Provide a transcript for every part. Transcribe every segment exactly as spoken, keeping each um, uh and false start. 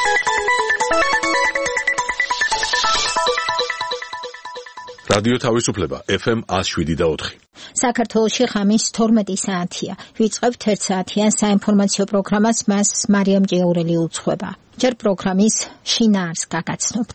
რადიო თავისუფლება ეფ ემ one oh seven და four. საქართველოში ღამის თორმეტი საათია. ვიწყებთ ერთ საათიან საინფორმაციო პროგრამას, მას მარიამ ჭიაურელი უძღვება. ჯერ პროგრამის შინაარს გაგაცნობთ.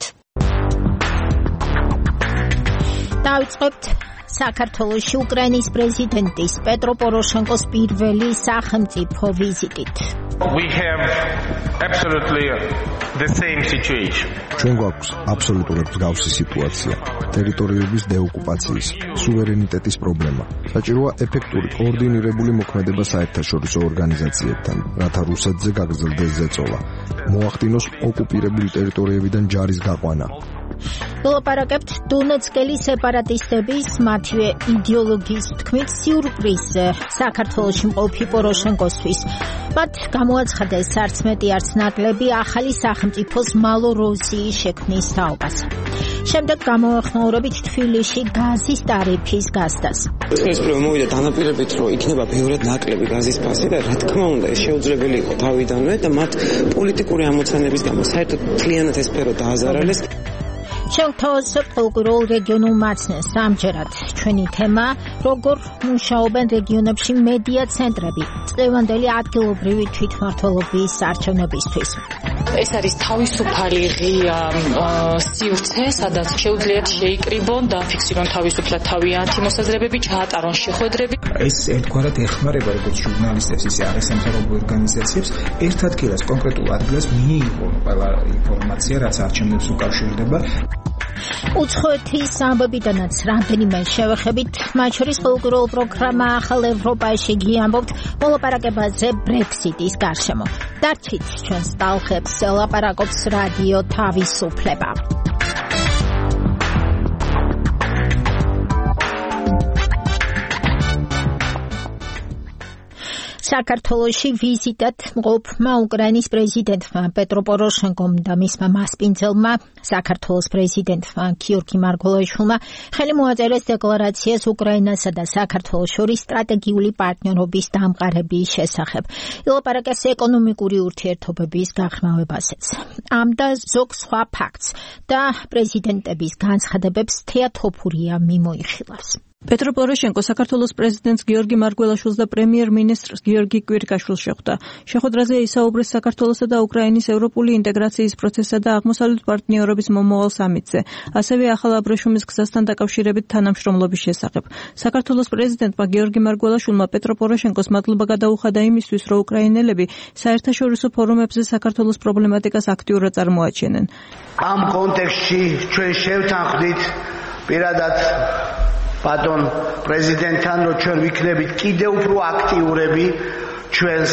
დავიწყებთ საქართველოში უკრაინის პრეზიდენტის პეტრო პოროშენკოს პირველი სახელმწიფო ვიზიტით. We have absolutely the same situation. ჩვენ გვაქვს აბსოლუტურად მსგავსი სიტუაცია. ტერიტორიების დეოკუპაციის, სუვერენიტეტის პრობლემა. საჭიროა ეფექტური კოორდინირებული მოქმედება საერთაშორისო ორგანიზაციებთან, რათა რუსეთზე გაგრძელდეს ზეწოლა. მოახდინოს ოკუპირებული ტერიტორიებიდან ჯარის გაყვანა. ვილაპარაკებთ დონეცკელი სეპარატისტების მათივე იდეოლოგიის თქმით სიურპრიზზე საქართველოში მყოფი პოროშენკოსთვის. მათ გამოაცხადეს არც მეტი არც ნაკლები ახალი სახელმწიფოს მალოროსიის შექმნის თაობას. შემდეგ გამოეხმაურებით თბილისში გაზის ტარიფის გასდას. ეს პრობლემა მოვიდა დანაპირებით, რომ იქნება ბევრად ნაკლები გაზის ფასი და რა თქმა უნდა ეს შეუძლებელი იყო თავიდანვე და მათ პოლიტიკური ამოცანების გამო საერთოდ მთლიანად ეს სფერო დააზარალეს. შევთავაზებთ პოლიტიკურ რეგიონულ მაცნეს. ამჯერად ჩვენი თემა როგორ მუშაობენ რეგიონებში მედია ცენტრები წლევანდელი ადგილობრივი თვითმმართველობის არჩევნებისთვის. ეს არის თავისუფალი ღია სივრცე, სადაც შეუძლიათ შეიკრიბონ და ფიქსირონ თავისუფლად თავიანთი მოსაზრებები, ჩაატარონ შეხვედრები. ეს ერთგვარად ეხმარება როგორც ჟურნალისტებს, ისე არასამთავრობო ორგანიზაციებს ერთ ადგილას, კონკრეტულ ადგილას მიიღონ ყველა ინფორმაცია, რაც არჩევნებს უკავშირდება. უცხოეთის ამბებიდანაც რამდენიმე შევეხებით, მათ შორის პოლიტიკურ პროგრამა ახალ ევროპაში გიამბობთ მოლაპარაკებაზე ბრექსიტის გარშემო. დარჩით ჩვენს ტალღებს, ლაპარაკობს რადიო თავისუფლება. საქართველოში ვიზიტად მყოფმა უკრაინის პრეზიდენტმა პეტრო პოროშენკომ და მისმა მასპინძელმა საქართველოს პრეზიდენტმა გიორგი მარგველაშვილმა ხელი მოაწერეს დეკლარაციას უკრაინასა და საქართველოს შორის სტრატეგიული პარტნიორობის დამყარების შესახებ. ილაპარაკეს ეკონომიკური ურთიერთობების გაღრმავებაზეც. ამ და ზოგ სხვა ფაქტს და პრეზიდენტების განცხადებებს თეა თოფურია მიმოიხილავს. პეტრო პოროშენკო საქართველოს პრეზიდენტს გიორგი მარგველაშვილს და პრემიერ-მინისტრს გიორგი კვირიკაშვილს შეხვდა. შეხვედრაზე ისაუბრეს საქართველოსა და უკრაინის ევროპული ინტეგრაციის პროცესსა და აღმოსავლეთ პარტნიორობის მომავალ სამიტზე, ასევე ახალ აბრეშუმის გზასთან დაკავშირებით თანამშრომლობის შესახებ. საქართველოს პრეზიდენტმა გიორგი მარგველაშვილმა პეტრო პოროშენკოს მადლობა გადაუხადა იმისთვის, რომ უკრაინელები საერთაშორისო ფორუმებზე საქართველოს პრობლემატიკას აქტიურად წარმოაჩენენ. ამ კონტექსტში ჩვენ შევთანხმდით პირადად ბატონ პრეზიდენტთან, რომ ჩვენ ვიქნებით კიდევ უფრო აქტიურები ჩვენს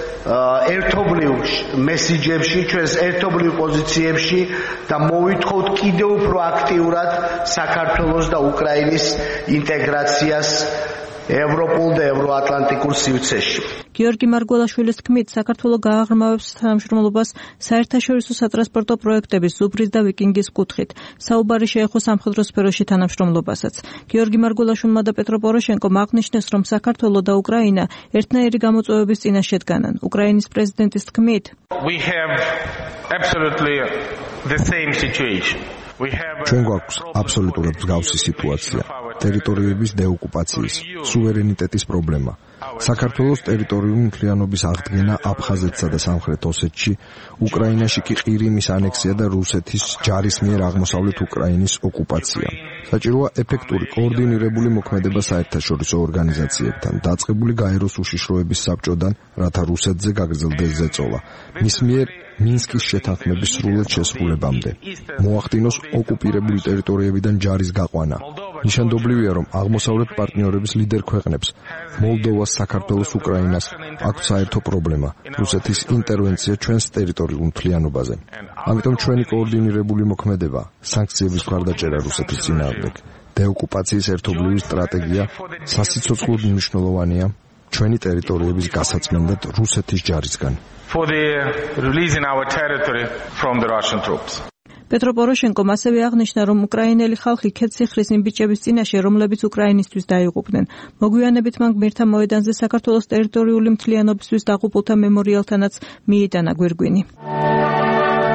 ერთობლივ მესიჯებში, ჩვენს ერთობლივ პოზიციებში და მოვითხოვთ კიდევ უფრო აქტიურად საქართველოს და უკრაინის ინტეგრაციას ევროპულ და ევროატლანტიკურ სივრცეში. გიორგი მარგველაშვილის თქმით, საქართველო გააღრმავებს თანამშრომლობას საერთაშორისო სატრანსპორტო პროექტების ზუბრის და ვიკინგის კუთხით. საუბარი შეეხო სამხედრო სფეროში თანამშრომლობასაც. გიორგი მარგველაშვილმა და პეტრო პოროშენკომ აღნიშნეს, რომ საქართველო და უკრაინა ერთნაირი გამოწვევების წინაშე დგანან. უკრაინის პრეზიდენტის თქმით, We have absolutely the same situation. ჩვენ გვაქვს აბსოლუტურად მსგავსი სიტუაცია. ტერიტორიების დეოკუპაციის, სუვერენიტეტის პრობლემა. საქართველოს ტერიტორიული მთლიანობის აღდგენა აფხაზეთსა და სამხრეთ ოსეთში, უკრაინაში კი ყირიმის ანექსია და რუსეთის ჯარის მიერ აღმოსავლეთ უკრაინის ოკუპაცია. საჭიროა ეფექტური კოორდინირებული მოქმედება საერთაშორისო ორგანიზაციებთან, დაწყებული გაეროს უშიშროების საბჭოდან, რათა რუსეთზე გაგრძელდეს ზეწოლა. მის მიერ მინსკის შეთანხმების სრულად შესრულებამდე. მოახდინოს ოკუპირებული ტერიტორიებიდან ჯარის გაყვანა. ნიშანდობლივია, რომ აღმოსავლეთ პარტნიორების ლიდერ ქვეყნებს მოლდოვას, საქართველოს, უკრაინას აქვს საერთო პრობლემა რუსეთის ინტერვენცია ჩვენს ტერიტორიულ მთლიანობაზე. ამიტომ ჩვენი კოორდინირებული მოქმედება, სანქციების მხარდაჭერა რუსეთის წინააღმდეგ, დეოკუპაციის ერთობლივი სტრატეგია სასიცოცხლოდ მნიშვნელოვანია ჩვენი ტერიტორიების გასაწმენდად რუსეთის ჯარისგან. For the releasing our territory from the Russian troops. პეტრო პოროშენკომ ასევე აღნიშნა, რომ უკრაინელი ხალხი ქედციხლის იმ ბიჭების წინაშე, რომლებიც უკრაინისთვის დაიღუპნენ. მოგვიანებით მან გმირთა მოედანზე საქართველოს ტერიტორიული მთლიანობისთვის დაღუპულთა მემორიალთანაც მიიტანა გვირგვინი.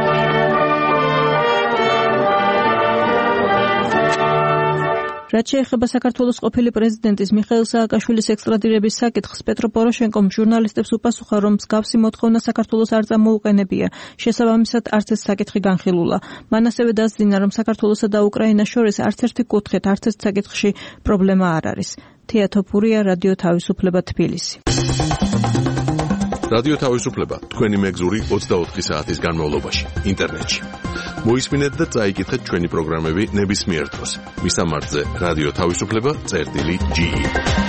რაც შეეხება საქართველოს ყოფილი პრეზიდენტის მიხეილ სააკაშვილის ექსტრადირების საკითხს, პეტრო პოროშენკომ ჟურნალისტებს უპასუხა, რომ მსგავსი მოთხოვნა საქართველოს არ წამოუყენებია. შესაბამისად, არც ეს საკითხი განხილულა. მან ასევე დასძინა, რომ საქართველოსა და უკრაინას შორის არც ერთი კუთხით, არც ერთ საკითხში პრობლემა არ არის. თეა თოფურია, რადიო თავისუფლება, თბილისი. რადიო თავისუფლება თქვენი მეგზური ოცდაოთხი საათის განმავლობაში ინტერნეტში. მოისმინეთ და წაიკითხეთ ჩვენი პროგრამები ნებისმიერ დროს. მისამართზე რადიო თავისუფლება წერტილი ჯი ი.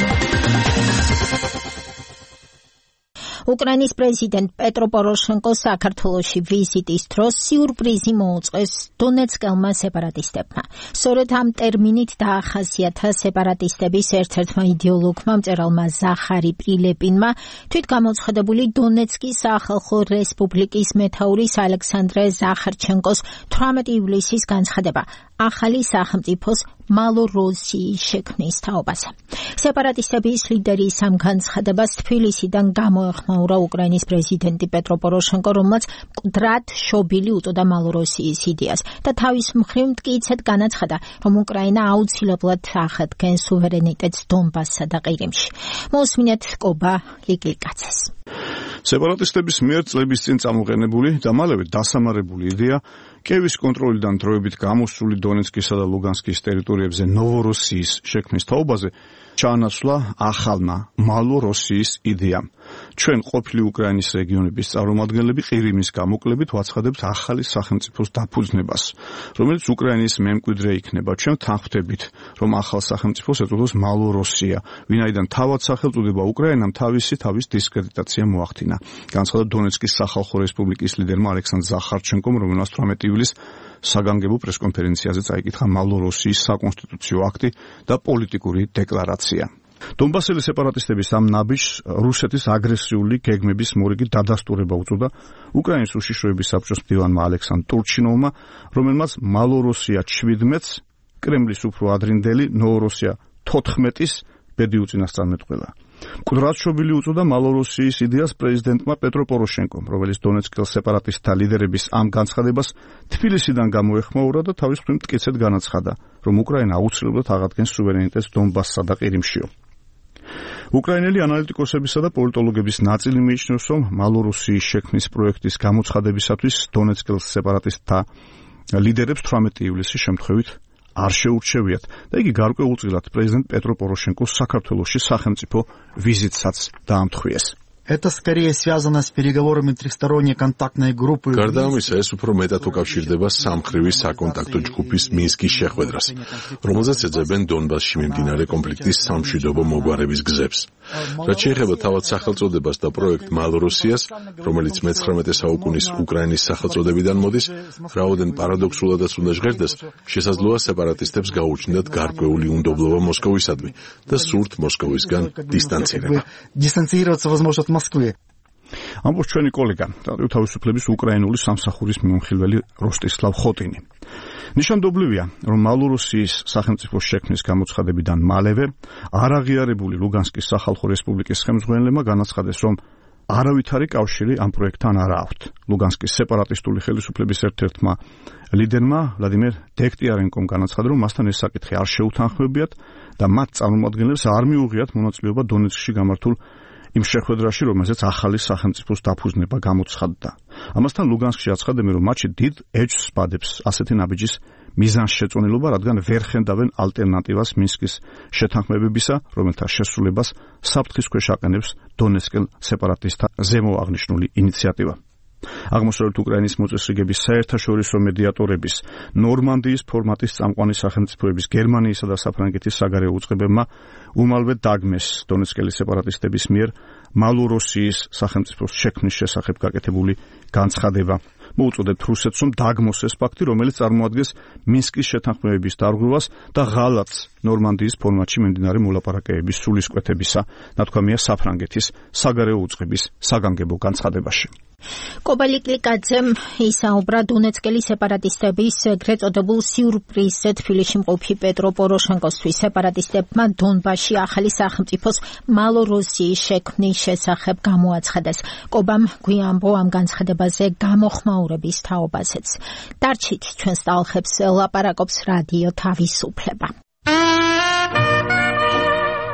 უკრაინის პრეზიდენტ პეტრო პოროშენკო საქართველოში ვიზიტის დროს სიურპრიზი მოუწყეს დონეცკელმა სეპარატისტებმა. სწორედ ამ ტერმინით დაახასიათა სეპარატისტების ერთ-ერთმა იდეოლოგმა მწერალმა ზახარი პრილეპინმა თვითგამოცხადებული დონეცკის სახალხო რესპუბლიკის მეთაურის ალექსანდრე ზახარჩენკოს თვრამეტი ივლისის განცხადება ახალი სახელმწიფოს მალოროსიის შექმნის თაობაზე. სეპარატისტების ლიდერის ამ განცხადებას თბილისიდან გამოეხმაურა უკრაინის პრეზიდენტი პეტრო პოროშენკო, რომელმაც მკვდრად შობილი უწოდა მალოროსიის იდეას და თავის მხრივ მტკიცედ განაცხადა, რომ უკრაინა აუცილებლად ახადგენს სუვერენიტეტს დონბასსა და ყირიმში. მოусმინეთ კობა ლიგლიკაცეს. სეპარატისტების მიერ წლების წინ წამოყენებული და მალევე დასამარებული იდეა კიევის კონტროლიდან დროებით გამოსული დონეცკისა და ლუგანსკის ტერიტორიებზე ნოვოროსიის შექმნის თაობაზე ჩაანაცვლა ახალმა მალოროსიის იდეამ. ჩვენ ყოფილი უკრაინის რეგიონების წარმომადგენლები ყირიმის გამოკლებით ვაცხადებთ ახალი სახელმწიფოს დაფუძნებას, რომელიც უკრაინის მემკვიდრე იქნება. ჩვენ თანხმდებით, რომ ახალ სახელმწიფოს ეწოდოს მალოროსია, ვინაიდან თავად სახელწოდება უკრაინამ თავისი თავის დისკრედიტაცია მოახდინა. განცხადა დონეცკის სახალხო რესპუბლიკის ლიდერმა ალექსანდრ ზახარჩენკომ, რომელმაც თვრამეტი ივლისს საგანგებო პრესკონფერენციაზე წაიკითხა მალოროსიის საკონსტიტუციო აქტი და პოლიტიკური დეკლარაცია. დონბასელი სეპარატისტების ამ ნაბიჯს რუსეთის აგრესიული გეგმების მორიგი დადასტურება უწოდა უკრაინის უშიშროების საბჭოს მდივანმა ალექსანდრ ტურჩინოვმა, რომელმაც მალოროსია შვიდმეტს, კრემლის უფრო ადრინდელი ნოვოროსია თოთხმეტის ბედი უწინასწარმეტყველა. მკვდრად შობილი უწოდა მალოროსიის იდეას პრეზიდენტმა პეტრო პოროშენკომ, რომელიც დონეცკელ სეპარატისტთა ლიდერების ამ განცხადებას თბილისიდან გამოეხმაურა და თავის მხრივ მტკიცედ განაცხადა, რომ უკრაინა აუცილებლად აღადგენს სუვერენიტეტს დონბასსა და ყირიმშიო. უკრაინელი ანალიტიკოსებისა და პოლიტოლოგების ნაწილი მიიჩნევს, რომ მალოროსიის შექმნის პროექტის გამოცხადებისათვის დონეცკელ სეპარატისტთა ლიდერებს თვრამეტი ივლისის შემთხვევით არ შეურჩევიათ და იგი გარკვეულწილად პრეზიდენტ პეტრო პოროშენკოს საქართველოში სახელმწიფო ვიზიტსაც დაამთხვიეს. Это скорее связано с переговорами трехсторонней контактной группы. გარდა ამისა, ეს უფრო მეტად უკავშირდება სამხრივი საკონტაქტო ჯგუფის მინსკის შეხვედრას, რომელზეც ეძებენ დონბასში მიმდინარე კონფლიქტის სამშვიდობო მოგვარების გზებს. რაც შეეხება თავად სახელწოდებას და პროექტ მალოროსიას, რომელიც მეცხრამეტე საუკუნის უკრაინის სახელწოდებიდან მოდის, რაოდენ პარადოქსულადაც უნდა ჟღერდეს, შესაძლოა სეპარატისტებს გაუჩნდათ გარკვეული უნდობლობა მოსკოვისადმი და სურთ მოსკოვისგან დისტანცირება. Дистанцироваться возможно от Москвы. ამბობს ჩვენი კოლეგა, რადიო თავისუფლების უკრაინული სამსახურის მიმოხილველი როსტისლავ ხოტინი. ნიშანდობლივია, რომ მალოროსიის სახელმწიფოს შექმნის გამოცხადებიდან მალევე არაღიარებული ლუგანსკის სახალხო რესპუბლიკის ხელმძღვანელებმა განაცხადეს, რომ არავითარი კავშირი ამ პროექტთან არ აქვთ. ლუგანსკის სეპარატისტული ხელისუფლების ერთ-ერთმა ლიდერმა ვლადიმერ დექტიარენკომ განაცხადა, რომ მასთან ეს საკითხი არ შეუთანხმებიათ და მათ წარმომადგენლებს არ მიუღიათ მონაწილეობა დონეცკში გამართულ იმ შეხვედრაში, რომელზეც ახალი სახელმწიფოს დაფუძნება გამოცხადდა. ამასთან ლუგანსკში აცხადებენ, რომ მათში დიდ ეჭვს ბადებს ასეთი ნაბიჯის მიზანშეწონილობა, რადგან ვერ ხედავენ ალტერნატივას მინსკის შეთანხმებებისა, რომელთა შესრულებას საფრთხის ქვეშ აყენებს დონეცკელ სეპარატისტთა ზემოაღნიშნული ინიციატივა. აღმოსავლეთ უკრაინის მოწესრიგების საერთაშორისო მედიატორების ნორმანდიის ფორმატის წამყვანი სახელმწიფოების გერმანიისა და საფრანგეთის საგარეო უწყებებმა უმალვე დაგმეს დონეცკელი სეპარატისტების მიერ მალოროსიის სახელმწიფოს შექმნის შესახებ გაკეთებული განცხადება. მოუწოდებთ რუსეთს, რომ დაგმოს ეს ფაქტი, რომელიც წარმოადგენს მინსკის შეთანხმებების დარღვევას და ღალატს ნორმანდიის ფორმატში მიმდინარე მოლაპარაკებების სულისკვეთებისა, ნათქვამია საფრანგეთის საგარეო უწყების საგანგებო განცხადებაში. კობალიკლიკაძემ ისაუბრა დონეცკელი სეპარატისტების ეგრეთ წოდებულ სიურპრიზზე თბილისში მყოფი პეტრო პოროშენკოსთვის. სეპარატისტებმა დონბასში ახალი სახელმწიფოს მალოროსიის შექმნის შესახებ გამოაცხადეს. კობამ გვიანბო ამ განცხადებაზე გამოხმაურების თაობაზეც. დარჩით ჩვენს ტალხებს ლაპარაკობს რადიო თავისუფლება.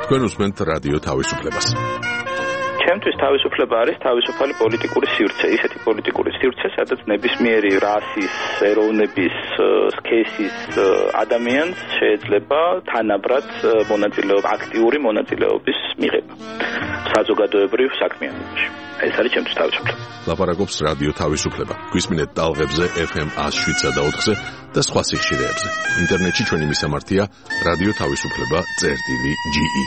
თქვენ უსმენთ რადიო თავისუფლებას. ჩემთვის თავისუფლება არის თავისუფალი პოლიტიკური სივრცე, ისეთი პოლიტიკური სივრცე, სადაც ნებისმიერი რასის, ეროვნების, სქესის ადამიანს შეიძლება თანაბრად მონაწილეობა, აქტიური მონაწილეობის მიღება საზოგადოებრივ საქმიანობაში. ეს არის ჩემთვის თავისუფლება. ლაპარაკობს რადიო თავისუფლება. გვისმინეთ ტალღებზე ეფ ემ one oh seven point four-ზე და სხვა სიხშირეებზე. ინტერნეტში ჩვენი მისამართია რადიო თავისუფლება წერტილი ჯი ი.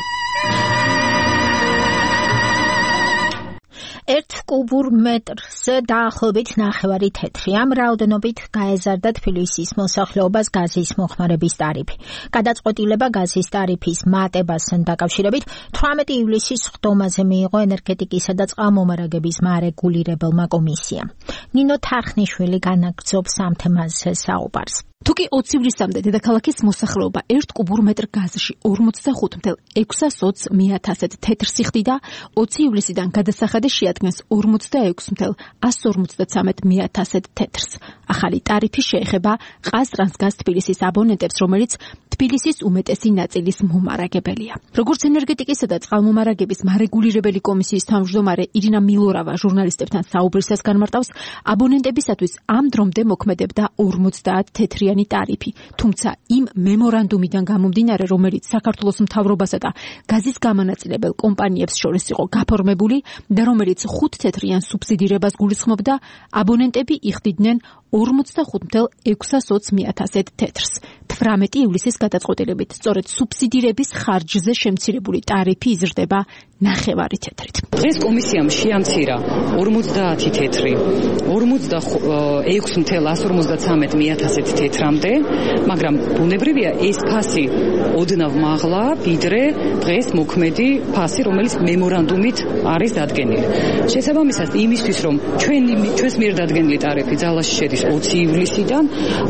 ერთ კუბურ მეტრზე დაახლოებით ნახევარი თეთრი. ამ რაოდენობით გაეზარდა თბილისის მოსახლეობას გაზის მოხმარების ტარიფი. გადაწყვეტილება გაზის ტარიფის მატებასთან დაკავშირებით თვრამეტი ივლისის სხდომაზე მიიღო ენერგეტიკისა და წყალმომარაგების მარეგულირებელმა კომისიამ. ნინო თარხნიშვილი განაგრძობს ამ თემაზე საუბარს. თუკი ოცი ივლისამდე დედაქალაქის მოსახლეობა ერთ კუბურ მეტრ გაზში ორმოცდახუთ ათას ოცდაოც მიათასად თეთრს იხდიდა, ოცი ივლისიდან გადასახადი შეადგენს ორმოცდაექვსი ათას ორმოცდათრამეტ მიათასად თეთრს. ახალი ტარიფი შეეხება ყაზტრანსგაზ თბილისის აბონენტებს, რომელიც თბილისის უმეტესი ნაწილის მომარაგებელია. როგორც ენერგეტიკისა და წყალმომარაგების მარეგულირებელი კომისიის თავმჯდომარე ირინა მილორავა ჟურნალისტებთან საუბრისას განმარტავს, აბონენტებისათვის ამ დრომდე მოქმედებდა ორმოცდაათ თეთრიანი ტარიფი, თუმცა იმ მემორანდუმიდან გამომდინარე, რომელიც საქართველოს მთავრობასა და გაზის გამანაწილებელ კომპანიებს შორის იყო გაფორმებული და რომელიც ხუთ თეთრიან სუბსიდირებას გულისხმობდა, აბონენტები იხდიდნენ ორმოცდახუთ ათას ოცდაათასად თეთრს. თვრამეტი ივლისის გადაწყვეტილებით სწორედ სუბსიდირების ხარჯზე შემცირებული ტარიფი იზრდება ნახევარი თეთრით. დღეს კომისიამ შეამცირა ორმოცდაათი თეთრი, ორმოცდაექვსი ათას ორმოცდათრამეტ მიათასად თეთრამდე, მაგრამ ბუნებრივია ეს ფასი ოდნავ მაღლა, ვიდრე დღეს მოქმედი ფასი, რომელიც მემორანდუმით არის დადგენილი. შესაბამისად, იმისთვის რომ ჩვენი ჩვენს მიერ დადგენილი ტარიფი ძალაში შედის ოცი ივლისიდან,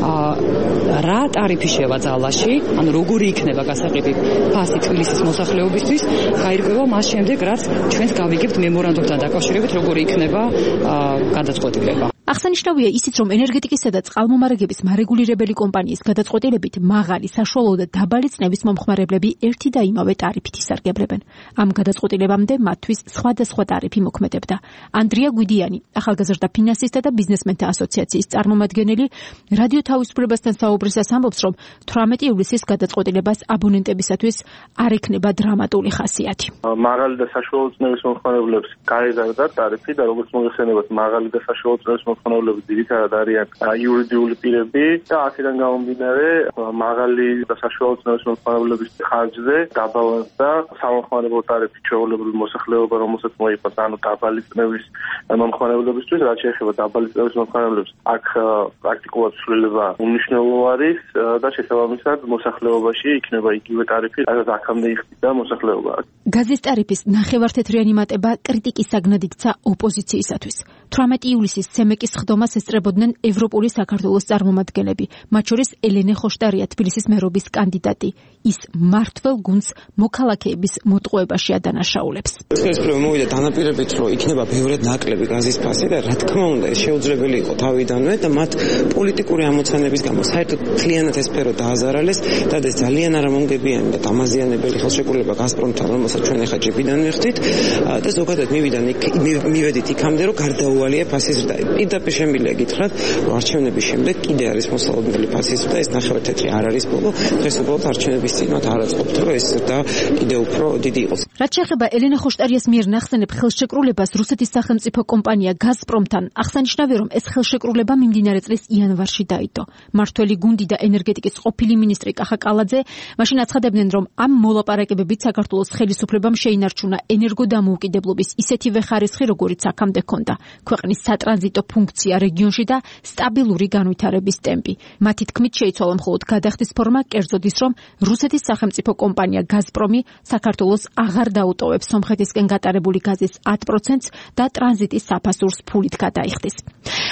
რა ტარიფი შევა ძალაში, ანუ როგორი იქნება გასაყიდი ფასი თბილისის მოსახლეობისთვის, გაირკვევა მას შემდეგ, რაც ჩვენს გავიგებთ მემორანდუმთან დაკავშირებით, როგორი იქნება გადაწყვეტილება. აღსანიშნავია ისიც, რომ ენერგეტიკისა და წყალმომარაგების მარეგულირებელი კომპანიის გადაწყვეტილებით მაღალი, საშუალო და დაბალი წნევის მომხმარებლები ერთი და იმავე ტარიფით ისარგებლებენ. ამ გადაწყვეტილებამდე მათთვის სხვადასხვა ტარიფი მოქმედებდა. ანდრია გვიდიანი, ახალგაზრდა ფინანსისტთა და ბიზნესმენთა ასოციაციის წარმომადგენელი, რადიო თავისუფლებასთან საუბრისას ამბობს, რომ თვრამეტი ივლისის გადაწყვეტილებას აბონენტებისათვის არ ექნება დრამატული ხასიათი. მაღალი და საშუალო წნევის მომხმარებლებს გაეზარდა ტარიფი და როგორც მოგეხსენებათ, მაღალი და საშუალო წნევის მომხმარებლები ძირითადად არიან იურიდიული პირები და აქედან გამომდინარე მაღალი და საშუალო წნევის მომხმარებლების ხარჯზე დაბალანსდა სამომხმარებლო ტარიფი ჩვეულებრივი მოსახლეობა, რომელსაც მოიყავს, ანუ დაბალი წნევის მომხმარებლებისთვის, რაც შეეხება დაბალი წნევის მომხმარებლებს, აქ პრაქტიკულად ცვლილება უნიშნელო არის და შესაბამისად მოსახლეობაში იქნება იგივე ტარიფი, რაც აქამდე იხდიდა მოსახლეობა. გაზის ტარიფის ნახევართეთრიანი მატება კრიტიკის საგნად იქცა ოპოზიციისათვის. თვრამეტი ივლისის სემეკის ხდომას ესწრებოდნენ ევროპული საქართველოს წარმომადგენლები, მათ შორის ელენე ხოშტარია, თბილისის მერობის კანდიდატი. ის მმართველ გუნდს მოქალაქეების მოტყუებაში ადანაშაულებს. ეს პრობლემა მოვიდა დანაპირებით, რომ იქნება ბევრად ნაკლები გაზის ფასი და რა თქმა უნდა, ეს შეუძლებელი იყო თავიდანვე და მათ პოლიტიკური ამოცანების გამო საერთოდ მთლიანად ეს სფერო დააზარალეს და ეს ძალიან არამონგებიანი და დამაზიანებელი ხელშეკრულება გაზპრომთან, რომელსაც ჩვენ ახლა ჯიბიდან ვიხდით და ზოგადად მივიდან იქ მივედით იქამდე, რომ გარდაუვალია ფასის ზრდა. პირდაპირ შემიძლია გითხრათ, რომ არჩევნების შემდეგ კიდე არის მოსალოდნელი ფასის ზრდა, ეს ნახევართეთრი არ არის ბოლო, დღეს უბრალოდ არჩევნების წინ მათ არ აწყობთ, რომ ეს ზრდა კიდე უფრო დიდი იყოს. რაც შეეხება ელენე ხოშტარიას მიერ ნახსენებ ხელშეკრულებას რუსეთის სახელმწიფო კომპანია გაზპრომთან, აღსანიშნავია, რომ ეს ხელშეკრულება მიმდინარე წლის იანვარში დაიდო. მმართველი გუნდი და ენერგეტიკის ყოფილი მინისტრი კახა კალაძე მაშინ აცხადებდნენ, რომ ამ მოლაპარაკებებით საქართველოს ხელისუფლებამ შეინარჩუნა ენერგოდამოუკიდებლობის ისეთივე ხარისხი, როგორიც აქამდე ჰქონდა. ქვეყნის სატრანზიტო ფუნქცია რეგიონში და სტაბილური განვითარების ტემპი. მათი თქმით შეიცვალა მხოლოდ გადახდის ფორმა, კერძოდ ის, რომ რუსეთის სახელმწიფო კომპანია გაზპრომი საქართველოს აღარ დაუტოვებს სომხეთისკენ გატარებული გაზის ათ პროცენტს და ტრანზიტის საფასურს ფულით გადაიხდის.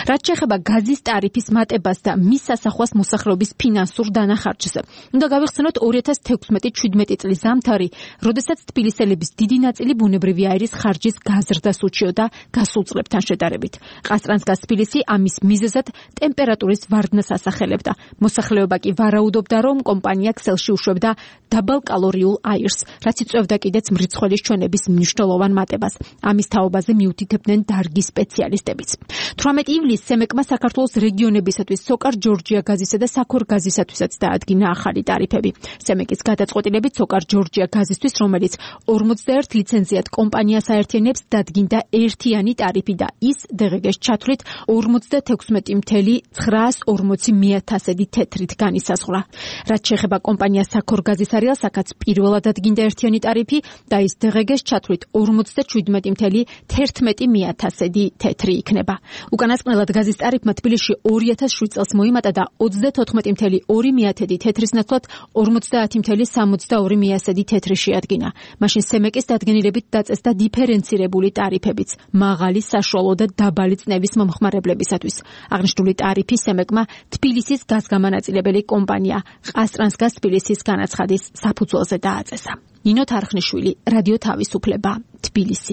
რაც შეეხება გაზის ტარიფის მატებას და მის სასახვას მოსახლეობის ფინანსურ დანახარჯს. უნდა გავიხსენოთ ორი ათას თექვსმეტი შვიდმეტი წლის ზამთარი, როდესაც თბილისელების დიდი ნაწილი ბუნებრივი აირის ხარჯის გაზრდას უჩიოდა გასულ წლებთან შედარებით. ყაზტრანსგაზ თბილისი ამის მიზეზად ტემპერატურის ვარდნას ასახელებდა. მოსახლეობა კი ვარაუდობდა, რომ კომპანია ქსელში უშვებდა დაბალკალორიულ აირს, რაც იწვევდა კიდეც მრიცხველის ჩვენების მნიშვნელოვან მატებას. ამის თაობაზე მიუთითებდნენ დარგის სპეციალისტებიც. თვრამეტი ივლისს სემეკმა საქართველოს რეგიონებისათვის სოკარ ჯორჯია გაზისა და საქორ გაზისათვისაც დაადგინა ახალი ტარიფები. სემეკის გადაწყვეტილებით სოკარ ჯორჯია გაზისთვის, რომელიც ორმოცდაერთ ლიცენზიათ კომპანიას აერთიანებს, დადგინდა ერთიანი ტარიფი და ის დღეს ჩათვლით ორმოცდათექვსმეტი ათეული ცხრაას ორმოცი მიათასედი თეთრით განისაზღვრა. რაც შეეხება კომპანიას საქორ გაზის არეალსაკაც პირველად დადგინდა ერთიანი ტარიფი და ის დღეს ჩათვლით ორმოცდაშვიდმეტი ათეული თერთმეტი მიათასედი თეთრი იქნება. უკანასკნელად გაზის ტარიფმა თბილისში ორი ათას შვიდ წელს მოიმატა და ოცდათოთხმეტი ათეული ორი მიათედი თეთრის ნაცვლად ორმოცდაათი ათეული სამოცდაორი მიასედი თეთრი შეადგინა. მაშინ სემეკის დადგენილებით დაწესდა დიფერენცირებული ტარიფებიც მაღალი, საშუალო და დაბალი წნევის მომხმარებლებისათვის. აღნიშნული ტარიფი სემეკმა თბილისის გაზგამანაწილებელი კომპანია ყაზტრანსგაზ თბილისის განაცხადის საფუძველზე დააწესა. ნინო თარხნიშვილი, რადიო თავისუფლება, თბილისი.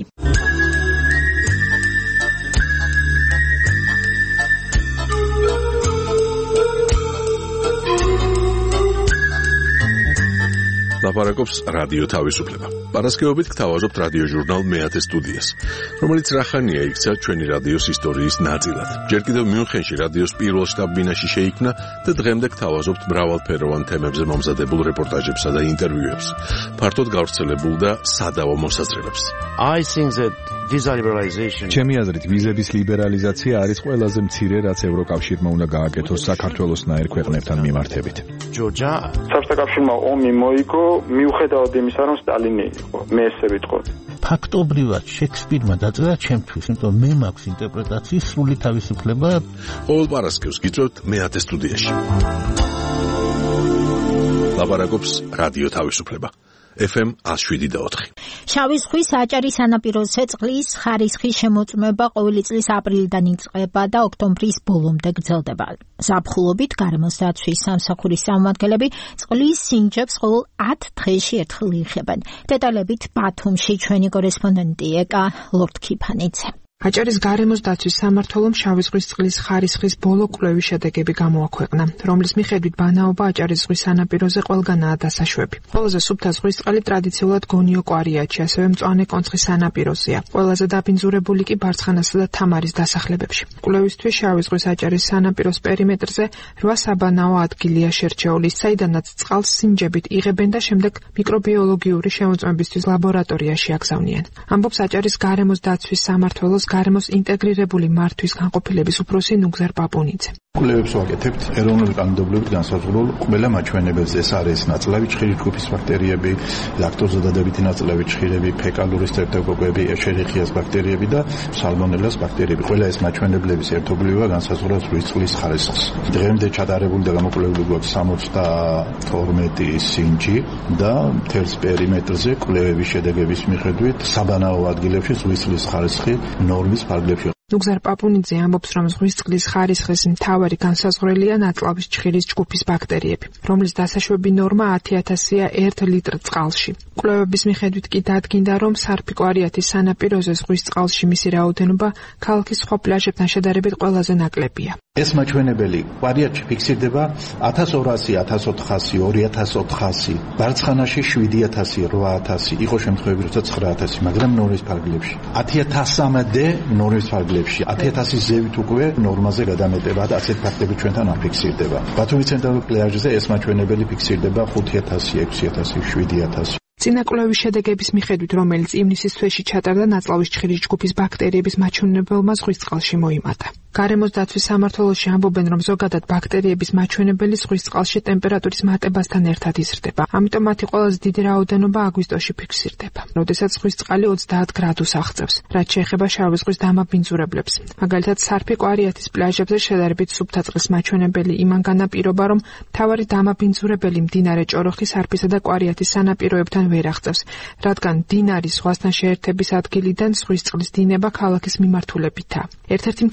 ლაპარაკობს რადიო თავისუფლება. პარასკევობით გთავაზობთ რადიო ჟურნალ მეათე სტუდიას, რომელიც რახანია იქცა ჩვენი რადიოს ისტორიის ნაწილად. ჯერ კიდევ მიუნხენში რადიოს პირველ შტაბ-ბინაში შეიქმნა და დღემდე გთავაზობთ მრავალფეროვან თემებზე მომზადებულ რეპორტაჟებსა და ინტერვიუებს, ფართოდ გავრცელებულ და სადავო მოსაზრებებს. I think that visa-liberalization ჩემი აზრით ვიზების ლიბერალიზაცია არის ყველაზე მცირე, რაც ევროკავშირმა უნდა გააკეთოს საქართველოსნაირ ქვეყნებთან მიმართებით. ჯორჯა საბჭოთა კავშირმა ომი მოიგო მიუხედავად იმისა, რომ სტალინი იყო, მე ესე ვიტყოდი. ფაქტობრივად შექსპირმა დაწერა ჩემთვის, იმიტომ მე მაქვს ინტერპრეტაციის სრული თავისუფლება. ყოველ პარასკევს გიწევთ მეათე სტუდიაში. ლაპარაკობს რადიო თავისუფლება. ეფ ემ εκατო შვიდი და ოთხი. შავი ზღვის აჭარის სანაპიროზე წყლის ხარისხის შემოწმება ყოველი წლის აპრილიდან იწყება და ოქტომბრის ბოლომდე გრძელდება. ზაფხულობით გარემოს დაცვის სამსახურის წარმომადგენლები წყლის სინჯებს ყოველ ათ დღეში ერთხელ იღებენ. დეტალებით ბათუმში ჩვენი კორესპონდენტი ეკა ლორდ-ქიფანიძე. აჭარის გარემოს დაცვის სამმართველომ შავი ზღვის წყლის ხარისხის ბოლო კვლევის შედეგები გამოაქვეყნა, რომლის მიხედვით ბანაობა აჭარის ზღვის სანაპიროზე ყველგანაა დასაშვები. ყველაზე სუფთა ზღვის წყალი ტრადიციულად გონიო კვარიატში, ასევე მწვანე კონცხის სანაპიროზეა. ყველაზე დაბინძურებული კი ბარცხანასა და თამარის დასახლებებში. კვლევისთვის შავი ზღვის აჭარის სანაპიროს პერიმეტრზე რვა საბანაო ადგილია შერჩეული, საიდანაც წყალს სინჯებით იღებენ და შემდეგ მიკრობიოლოგიური შემოწმებისთვის ლაბორატორიაში აგზავნიან. ამბობს აჭარის გარემოს დაცვის სამმართველოს გარემოს ინტეგრირებული მართვის განყოფილების უფროსი ნუგზარ პაპუნიძე. კვლევებს ვაკეთებთ ეროვნული კანონმდებლობით განსაზღვრულ ყველა მაჩვენებელზე. ეს არის ნაწლავი ჭხირის ჯგუფის ბაქტერიები, ლაქტოზადადებითი ნაწლავი ჭხირები, ფეკალური სტრეპტოკოკები, ეშერიხიას ბაქტერიები და სალმონელას ბაქტერიები. ყველა ეს მაჩვენებლების ერთობლივობა განსაზღვრავს ზღვის წყლის ხარისხს. დღემდე ჩატარებული და გამოკვლეული გვაქვს სამოცდათორმეტი სინჯი და მთელს პერიმეტრზე კვლევების შედეგების მიხედვით საბანაო ადგილებში ზღვის წყლის ხარისხი ნორმის ფარგლებში. ნუგზარ პაპუნიძე ამბობს, რომ ზღვის წყლის ხარისხის მთავარი განსაზღვრელია ნაწლავის ჭხირის ჯგუფის ბაქტერიები, რომლის დასაშვები ნორმა ათი ათასია ერთ ლიტრ წყალში. კვლევების მიხედვით კი დადგინდა, რომ სარფიკვარიათის სანაპიროზე ზღვის წყალში მისი რაოდენობა ქალაქის სხვა პლაჟებთან შედარებით ყველაზე ნაკლებია. ეს მაჩვენებელი კვარიატში ფიქსირდება ათას ორასი, ათას ოთხასი, ორი ათას ოთხასი, ბარცხანაში შვიდი ათასი, რვა ათასი, იყო შემთხვევები, როცა ცხრა ათასი, მაგრამ ნორმის ფარგლებში. ათი ათასამდე ნორმის ფარგლებში, ათი ათასის ზევით უკვე ნორმაზე გადამეტება და ასეთ ფაქტები ჩვენთან აფიქსირდება. ბათუმის ცენტრალურ პლაჟზე ეს მაჩვენებელი ფიქსირდება ხუთი ათასი, ექვსი ათასი, შვიდი ათასი. წინა კვლევის შედეგების მიხედვით, რომელიც ივნისის თვეში ჩატარდა, ნაწლავის ჭხირის ჯგუფის ბაქტერიების მაჩვენებელმა ზღვის წყალში მოიმატა. გარემოს დაცვის სამმართველოში ამბობენ, რომ ზოგადად ბაქტერიების მაჩვენებელი ზღვის წყალში ტემპერატურის მატებასთან ერთად იზრდება. ამიტომ მათი ყველაზე დიდი რაოდენობა აგვისტოში ფიქსირდება, როდესაც ზღვის წყალი ოცდაათ გრადუსს აღწევს, რაც შეეხება შავი ზღვის დამაბინძურებლებს. მაგალითად, სარფიკვარიათის პლაჟებზე შედარებით სუფთა წყლის მაჩვენებელი იმან განაპირობა, რომ მთავარი დამაბინძურებელი მდინარე ჭოროხის, არფისა და კვარიათის სანაპიროებთან ვერ აღწევს, რადგან მდინარის ზღვასთან შეერთების ადგილიდან ზღვის წყლის დინება ქალაქის მიმართულებითაა. ერთ-ერთი მთავარი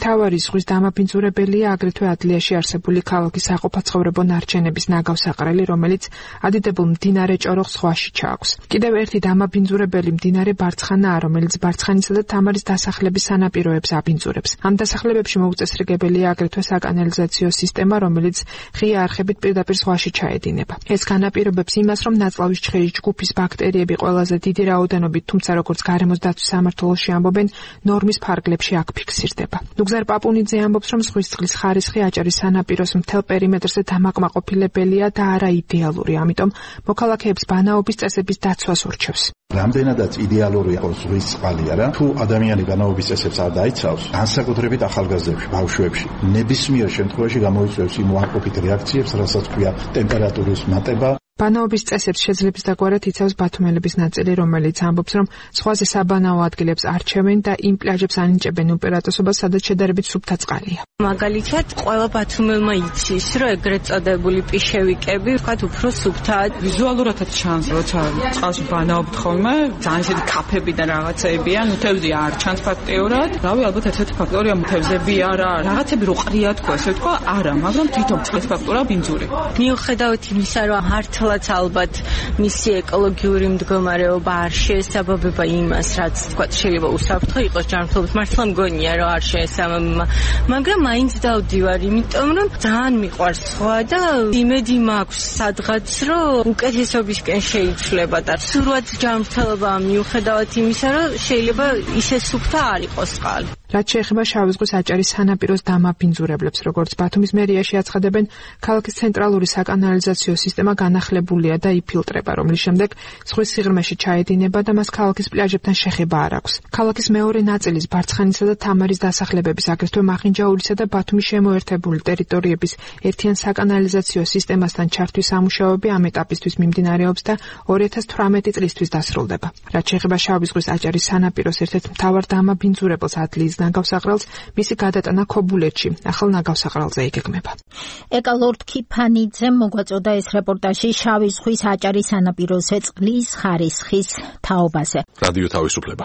ზღვის დამაბინძურებელია აგრეთვე ადლიაში არსებული ქალაქის საყოფაცხოვრებო ნარჩენების ნაგავსაყრელი, რომელიც ადიდებულ მდინარე ჭოროხს ზღვაში ჩააქვს. კიდევ ერთი დამაბინძურებელი მდინარე ბარცხანაა, რომელიც ბარცხანისა და თამარის დასახლების სანაპიროებს აბინძურებს. ამ დასახლებებში მოუწესრიგებელია აგრეთვე საკანალიზაციო სისტემა, რომელიც ღია არხებით პირდაპირ ზღვაში ჩაედინება. ეს განაპირობებს იმას, რომ ნაწლავის ჩხერის ჯგუფის ბაქტერიები ყველაზე დიდი რაოდენობით, თუმცა როგორც გარემოს დაცვის სამმართველოში ამბობენ, ნორმის ფარგლებში აქ ფიქსირდება. ნუგზარ პაპუნიძე ამბობს, რომ ზღვის წყლის ხარისხი აჭარის სანაპიროს მთელ პერიმეტრზე დამაკმაყოფილებელია და არა იდეალური, ამიტომ მოქალაქეებს ბანაობის წესების დაცვას ურჩევს. რამდენადაც იდეალური იყოს ზღვის წყალი არა, თუ ადამიანი ბანაობის წესებს არ დაიცავს, განსაკუთრებით ახალგაზრდებში, ბავშვებში, ნებისმიერ შემთხვევაში გამოიწვევს იმ უარყოფით რეაქციებს, რასაც ქვია ტემპერატურის მატება. ბანაობის წესებს შეძლებს დაგვარად იცავს ბათუმელების ნაწილი, რომელიც ამბობს, რომ ზღვაზე საბანაო ადგილებს არჩევენ და იმ პლაჟებს ანიჭებენ უპირატესობას, სადაც შედარებით სუფთა წყალია. მაგალითად, ყველა ბათუმელმა იცის, რომ ეგრეთ წოდებული პიშევიკები, ვთქვათ, უფრო სუფთაა. ვიზუალურადაც ჩანს, როცა წყალში ბანაობთ ხოლმე, ძალიან ისეთი კაფები და რაღაცეებია, ნუ თევზი არ ჩანს ფაქტიურად. რავი, ალბათ ერთ-ერთი ფაქტორია თევზები არა, რაღაცები რო ყრია თქო, ესე ვთქვა, არა, მაგრამ თვითონ წყლის ფაქტორია ბინძური. მიუხედავად იმისა, რომ მართლაც ალბათ მისი ეკოლოგიური მდგომარეობა არ შეესაბამება იმას, რაც ვთქვათ, შეიძლება უსაფრთხო იყოს ჯანმრთელობის, მართლა მგონია, რომ არ შეესაბამება, მაგრამ მაინც დავდივარ, იმიტომ რომ ძალიან მიყვარს სხვა და იმედი მაქვს სადღაც, რომ უკეთესობისკენ შეიცვლება და სურვაც ჯანმრთელობა მიუხედავად იმისა, რომ შეიძლება ისე სუფთა არ იყოს წყალი. რაც შეეხება შავი ზღვის აჭარის სანაპიროს დამაბინძურებლებს, როგორც ბათუმის მერიაში აცხადებენ, ქალაქის ცენტრალური საკანალიზაციო სისტემა განახლებულია და იფილტრება, რომლის შემდეგ ზღვის სიღრმეში ჩაედინება და მას ქალაქის პლაჟებთან შეხება არ აქვს. ქალაქის მეორე ნაწილის ბარცხანისა და თამარის დასახლებების, აგრეთვე მახინჯაურისა და ბათუმის შემოერთებული ტერიტორიების ერთიან საკანალიზაციო სისტემასთან ჩართვის სამუშაოები ამ ეტაპისთვის მიმდინარეობს და ორი ათას თვრამეტი წლისთვის დასრულდება. რაც შეეხება შავი ზღვის აჭარის სანაპიროს ერთ-ერთ მთავარ დამაბინძურებელს ადლიის ნაგავსაყრელს, მისი გადატანა ქობულეთში, ახალ ნაგავსაყრელზე იგეგმება. ეკალორდ ქიფანიძემ მოგვაწოდა ეს რეპორტაჟი შავი ზღვის აჭარის სანაპიროზე წყლის ხარისხის თაობაზე. რადიო თავისუფლება.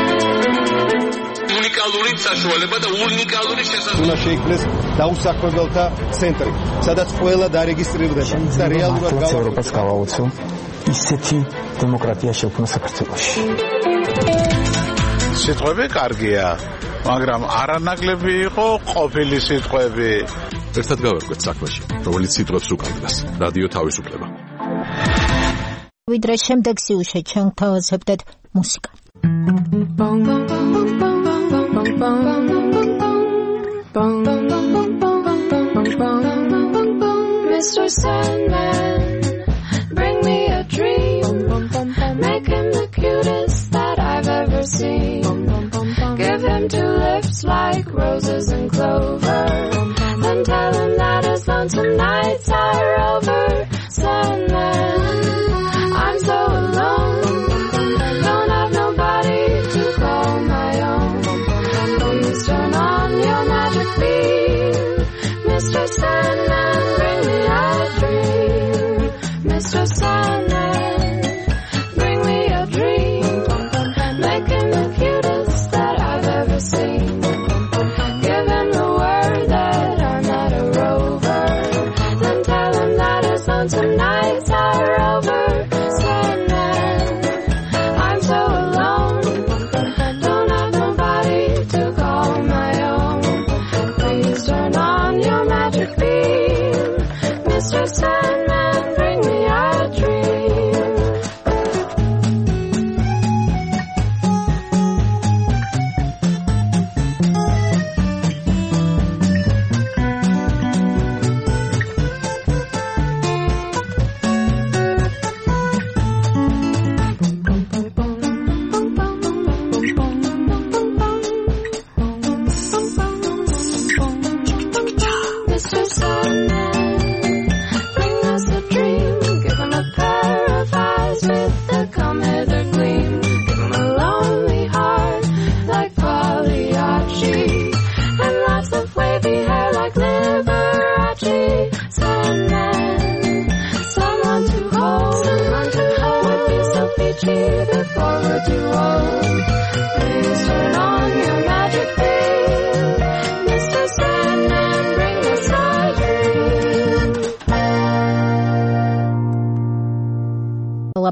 უნიკალური საშუალება და უნიკალური შესაძლებლობა. უნდა შეიქმნეს დაუსაქმებელთა ცენტრი, სადაც ყველა დარეგისტრირდება და რეალურად ევროპას გავაოცო ისეთი დემოკრატია შექმნა საქართველოში. სიტყვები კარგია, მაგრამ არანაკლები იყო ყოფილი სიტყვები. ერთად გავერკვეთ საქმეში, რომელიც სიტყვებს უკავშირდება. რადიო თავისუფლება. ვიდრე შემდეგ სიუჟეტ შევთავაზებდეთ მუსიკა. Mister Sandman, bring me a dream. Make him the cutest that I've ever seen. Give him two lips like roses and clover. Then tell him that his lonesome nights are over. Sandman, I'm so alone. Don't have nobody to call my own. Please turn on your magic beam. Mister Sandman, bring me a dream. Mister Sandman, bring me a dream. Make him the cutest that I've ever seen. Give him the word that I'm not a rover. Then tell him that his lonesome nights are over. Sandman, I'm so alone. Don't have nobody to call my own. Please turn on your magic beam. Mister Sandman, bring me a dream. Mister Sandman, bring us a dream. Give him a pair of eyes with the come hither gleam. Give him a lonely heart like Pagliacci, and lots of wavy hair like Liberace. Sandman, someone to hold, someone to hold would be so peachy before we're too old. Please turn on your magic beam, Mister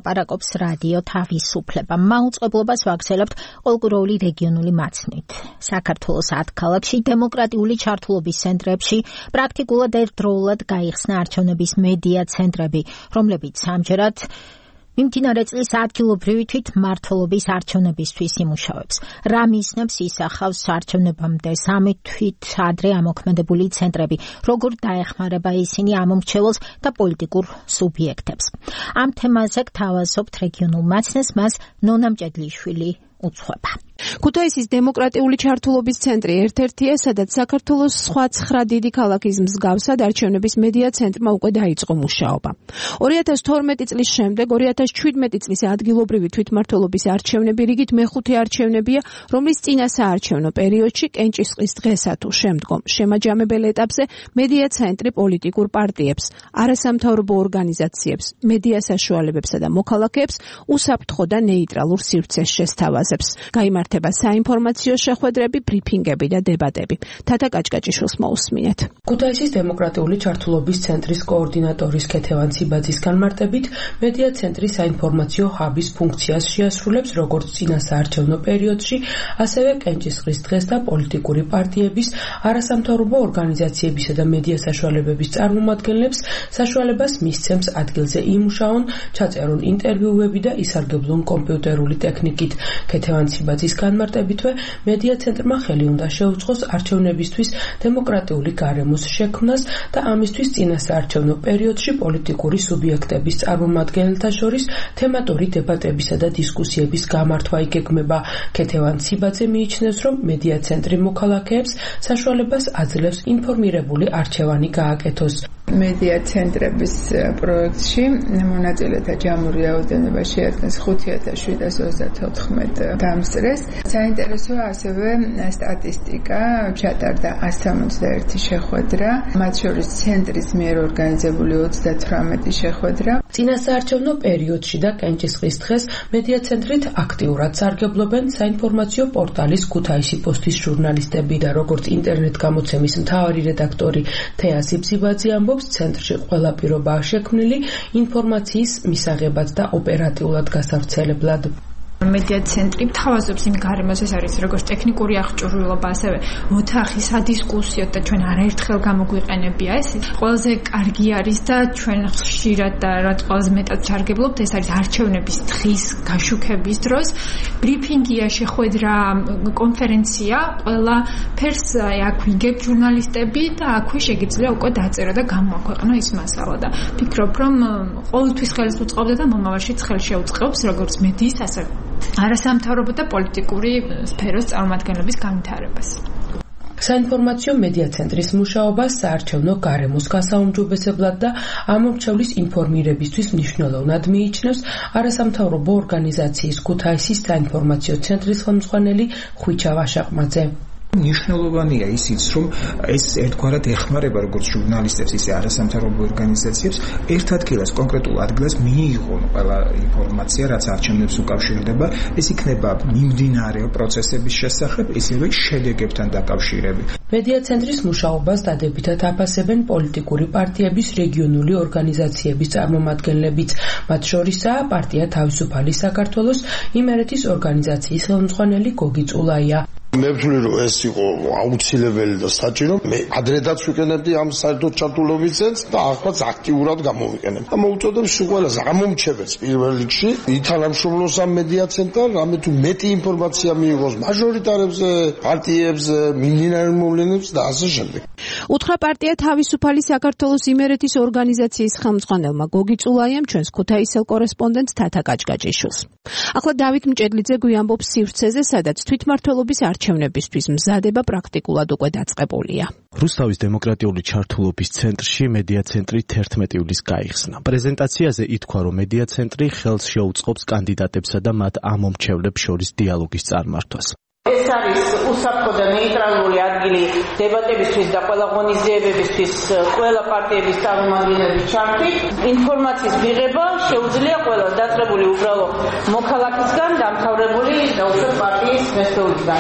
ლაპარაკობს რადიო თავისუფლება. მაუწყებლობას ვაგრძელებთ ყოველკვირეული რეგიონული მაცნით. საქართველოს ათ ქალაქში დემოკრატიული ჩართულობის ცენტრებში პრაქტიკულად ერთდროულად გაიხსნა არჩევნების მედია ცენტრები, რომლებიც სამჯერად მიმდინარე წლის ადგილობრივი თვითმმართველობის არჩევნებისთვის იმუშავებს. რა მიზნებს ისახავს არჩევნებამდე სამი თვით ადრე ამოქმედებული ცენტრები, როგორ დაეხმარება ისინი ამომრჩეველს და პოლიტიკურ სუბიექტებს. ამ თემაზე გთავაზობთ რეგიონულ მაცნეს, მას ნონა მჭედლიშვილი უცხოება. ქუთაისის დემოკრატიული ჩართულობის ცენტრი ერთ-ერთია, სადაც საქართველოს სხვა ცხრა დიდი ქალაქის მსგავსად არჩევნების მედია ცენტრმა უკვე დაიწყო მუშაობა. ორი ათას თორმეტი წლის შემდეგ ორი ათას შვიდმეტი წლის ადგილობრივი თვითმმართველობის არჩევნები რიგით მეხუთე არჩევნებია, რომლის წინა საარჩევნო პერიოდში კენჭისყრის დღესა თუ შემდგომ შემაჯამებელ ეტაპზე მედია ცენტრი პოლიტიკურ პარტიებს, არასამთავრობო ორგანიზაციებს, მედია საშუალებებსა და მოქალაქეებს უსაფრთხო და ნეიტრალურ სივრცეს შესთავაზებს. გაიმართება საინფორმაციო შეხვედრები, ბრიფინგები და დებატები. თათა კაჭკაჭიშვილს მოусმინეთ. ქუთაისის დემოკრატიული ჩართულობის ცენტრის კოორდინატორის ქეთევან ციბაძის განმარტებით, მედია ცენტრი საინფორმაციო ჰაბის ფუნქციას შეასრულებს როგორც წინა საარჩევნო პერიოდში, ასევე კენჭისყრის დღეს და პოლიტიკური პარტიების, არასამთავრობო ორგანიზაციებისა და მედია საშუალებების წარმომადგენლებს საშუალებას მისცემს ადგილზე იმუშაონ, ჩაწერონ ინტერვიუები და ისარგებლონ კომპიუტერული ტექნიკით. ქეთევან ციბაძის განმარტებითვე, მედია ცენტრმა ხელი უნდა შეუწყოს არჩევნებისთვის დემოკრატიული გარემოს შექმნას და ამისთვის წინა საარჩევნო პერიოდში პოლიტიკური სუბიექტების წარმომადგენელთა შორის თემატური დებატებისა და დისკუსიების გამართვა იგეგმება. ქეთევან ციბაძე მიიჩნევს, რომ მედია ცენტრი მოქალაქეებს საშუალებას აძლევს ინფორმირებული არჩევანი გააკეთოს. მედია ცენტრების პროექტში მონაწილეთა ჯამური რაოდენობა შეადგენს ხუთი ათას შვიდას ოცდათოთხმეტ დამსწრეს. საინტერესოა ასევე სტატისტიკა, ჩატარდა ასი სამოცდაერთი შეხვედრა, მათ შორის ცენტრის მიერ ორგანიზებული ოცდათვრამეტი შეხვედრა. წინა საარჩევნო პერიოდში და კენჭისყრის დღეს მედია ცენტრით აქტიურად სარგებლობენ საინფორმაციო პორტალის ქუთაისი პოსტის ჟურნალისტები და როგორც ინტერნეტ გამოცემის მთავარი რედაქტორი თეა სიბსიბაძე ამბობს, ცენტრში ყველა პირობაა შექმნილი ინფორმაციის მისაღებად და ოპერატიულად გასავრცელებლად. მედია ცენტრი თავაზობს იმ გარემოს, ეს არის როგორც ტექნიკური აღჭურვილობა, ასევე ოთახი სადისკუსიო და ჩვენ არაერთხელ გამოგვიყენებია ეს. ყველაზე კარგი არის და ჩვენ ხშირად და რაც ყველაზე მეტად სარგებლობთ, ეს არის არჩევნების დღის გაშუქების დროს. ბრიფინგია, შეხვედრა, კონფერენცია, ყველა ფერს აქ ვიგებთ ჟურნალისტები და აქვე შეგიძლია უკვე დაწერა და გამოაქვეყნა ის მასალა და ფიქრობ, რომ ყოველთვის ხელს უწყობდა და მომავალშიც ხელს შეუწყობს როგორც მედიის, ასე არასამთავრობო და პოლიტიკური სფეროს წარმომადგენლების განვითარებას. საინფორმაციო მედია ცენტრის მუშაობა საარჩევნო გარემოს გასაუმჯობესებლად და ამომრჩევლის ინფორმირებისთვის მნიშვნელოვნად მიიჩნევს არასამთავრობო ორგანიზაციის ქუთაისის საინფორმაციო ცენტრის ხელმძღვანელი ხვიჩა ვაშაყმაძე. მნიშვნელოვანია ისიც, რომ ეს ერთგვარად ეხმარება როგორც ჟურნალისტებს, ისე არასამთავრობო ორგანიზაციებს ერთ ადგილას, კონკრეტულ ადგილას მიიღონ ყველა ინფორმაცია, რაც არჩევნებს უკავშირდება, ეს იქნება მიმდინარე პროცესების შესახებ, ისევე შედეგებთან დაკავშირებით. მედია ცენტრის მუშაობას დადებითად აფასებენ პოლიტიკური პარტიების რეგიონული ორგანიზაციების წარმომადგენლებიც. მათ შორისაა პარტია თავისუფალი საქართველოს იმერეთის ორგანიზაციის ხელმძღვანელი გოგი წულაია. მე ვთვლი, რომ ეს იყო აუცილებელი და საჭირო. მე ადრედაც ვიყენებდი ამ საერთო ჩართულობის ცენტრს და ახლაც აქტიურად გამოვიყენებ. და მოუწოდებ სულ ამომრჩეველს პირველ რიგში, ითანამშრომლოს ამ მედია ცენტრთან, რამე თუ მეტი ინფორმაცია მიიღოს მაჟორიტარებზე, პარტიებზე, მიმდინარე მოვლენებს და ასე შემდეგ. უთხრა პარტია თავისუფალი საქართველოს იმერეთის ორგანიზაციის ხელმძღვანელმა გოგი წულაიამ ჩვენს ქუთაისელ კორესპონდენტს თათა კაჭკაჭიშვილს. ახლა დავით მჭედლიძე გვიამბობს სივრცეზე, სადაც თვითმმართველობის არჩევნებისთვის მზადება პრაქტიკულად უკვე დაწყებულია. რუსთავის დემოკრატიული ჩართულობის ცენტრში მედია ცენტრი თერთმეტი ივლისს გაიხსნა. პრეზენტაციაზე ითქვა, რომ მედია ცენტრი ხელს შეუწყობს კანდიდატებსა და მათ ამომრჩევლებს შორის დიალოგის წარმართვას. ეს არის უსაფრთხო და ნეიტრალური ადგილი დებატებისთვის და ყველა ღონისძიებებისთვის ყველა პარტიების წარმომადგენლების ჩართვით. ინფორმაციის მიღება შეუძლია ყველა დაწყებული უბრალო მოქალაქისგან, დამთავრებული და უშუალოდ პარტიის მესტოვლისგან.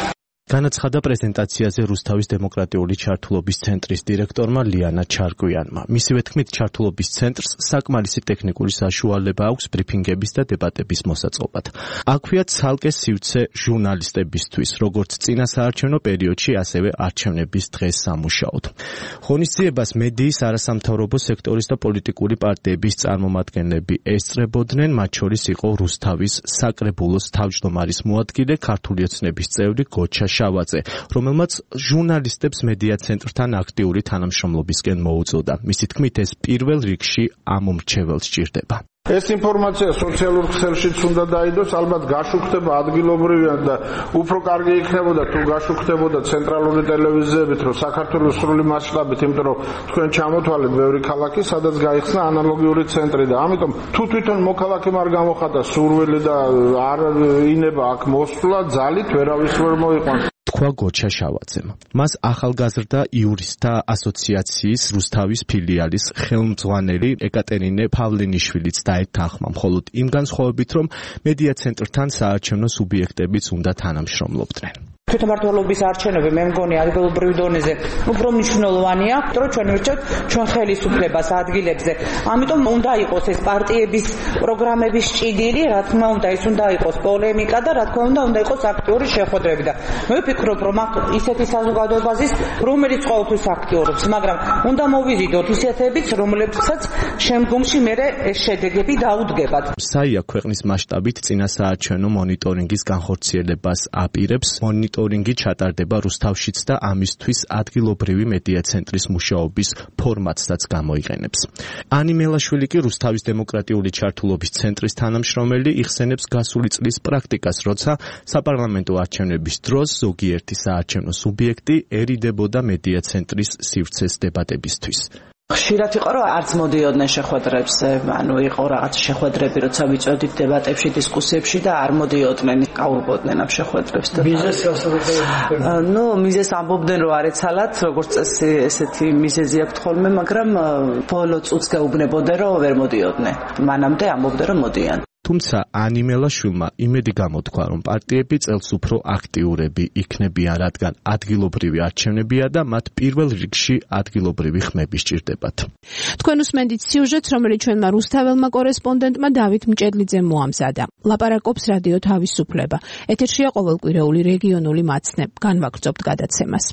განაცხადა პრეზენტაციაზე რუსთავის დემოკრატიული ჩართულობის ცენტრის დირექტორმა ლიანა ჩარკვიანმა. მისივე თქმით, ჩართულობის ცენტრს საკმარისი ტექნიკური საშუალება აქვს ბრიფინგების და დებატების მოსაწყობად. აქვეა ცალკე სივრცე ჟურნალისტებისთვის, როგორც წინა საარჩევნო პერიოდში, ასევე არჩევნების დღეს სამუშაოდ. ღონისძიებას მედიის, არასამთავრობო სექტორის და პოლიტიკური პარტიების წარმომადგენლები ესწრებოდნენ, მათ შორის იყო რუსთავის საკრებულოს თავმჯდომარის მოადგილე, ქართული ოცნების წევრი გოჩა შავაძე, რომელმაც ჟურნალისტებს მედია ცენტრთან აქტიური თანამშრომლობისკენ მოუწოდა. მისი თქმით, ეს პირველ რიგში ამომრჩეველს სჭირდება. ეს ინფორმაცია სოციალურ ქსელშიც უნდა დაიდოს, ალბათ გაშუქდება ადგილობრივად და უფრო კარგი იქნებოდა თუ გაშუქდებოდა ცენტრალური ტელევიზიებით, რომ საქართველოს სრული მასშტაბით, იმიტომ რომ თქვენ ჩამოთვალეთ ბევრი ქალაქი, სადაც გაიხსნა ანალოგიური ცენტრი და ამიტომ თუ თვითონ მოქალაქემ არ გამოხატა სურვილი და არ ინება აქ მოსვლა, ძალით ვერავის ვერ მოიყვანს. თქვა გოჩა შავაძემ. მას ახალგაზრდა იურისტთა ასოციაციის რუსთავის ფილიალის ხელმძღვანელი ეკატერინე პავლენიშვილიც დაეთანხმა, მხოლოდ იმ განსხვავებით, რომ მედია ცენტრთან საარჩევნო სუბიექტებიც უნდა თანამშრომლობდნენ. თვითმმართველობის არჩევნები მე მგონი ადგილობრივ დონეზე უფრო მნიშვნელოვანია, რომ ჩვენ ვირჩევთ ჩვენ ხელისუფლებას ადგილებზე. ამიტომ უნდა იყოს ეს პარტიების პროგრამების ჭიდილი, რა თქმა უნდა, ეს უნდა იყოს პოლემიკა და რა თქმა უნდა, უნდა იყოს აქტიური შეხვედრები და მე ვფიქრობ, რომ აქ ისეთი საზოგადოებაზის, რომელიც ყოველთვის აქტიურობს, მაგრამ უნდა მოვიზიდოთ ისეთებიც, რომლებსაც შემდგომში მერე ეს შედეგები დაუდგებათ. საია ქვეყნის მასშტაბით წინა საარჩევნო მონიტორინგის განხორციელებას აპირებს. მონიტორინგი ჩატარდება რუსთავშიც და ამისთვის ადგილობრივი მედია ცენტრის მუშაობის ფორმატსაც გამოიყენებს. ანი მელაშვილი კი რუსთავის დემოკრატიული ჩართულობის ცენტრის თანამშრომელი იხსენებს გასული წლის პრაქტიკას, როცა საპარლამენტო არჩევნების დროს ზოგიერთი საარჩევნო სუბიექტი ერიდებოდა მედია ცენტრის სივრცეს დებატებისთვის. ხშირად იყო რომ არც მოდიოდნენ შეხვედრებზე, ანუ იყო რაღაც შეხვედრები, როცა ვიწოდით დებატებში, დისკუსიებში და არ მოდიოდნენ, კავრბოდნენ ამ შეხვედრებს და მიზეზს ასწავლდნენ. ნუ მიზეზს ამბობდნენ რომ არ ეცალათ, როგორც წესი ესეთი მიზეზი აქვს ხოლმე, მაგრამ ბოლო წუთს გაუბნებოდნენ რომ ვერ მოდიოდნენ. მანამდე ამბობდნენ რომ მოდიან. თუმცა ანი მელაშვილმა იმედი გამოთქვა, რომ პარტიები წელს უფრო აქტიურები იქნებიან, რადგან ადგილობრივი არჩევნებია და მათ პირველ რიგში ადგილობრივი ხმები სჭირდებათ. თქვენ უსმენთ სიუჟეტს, რომელიც ჩვენმა რუსთაველმა კორესპონდენტმა დავით მჭედლიძემ მოამზადა. ლაპარაკობს რადიო თავისუფლება. ეთერშია ყოველკვირეული რეგიონული მაცნე. განვაგრძობთ გადაცემას.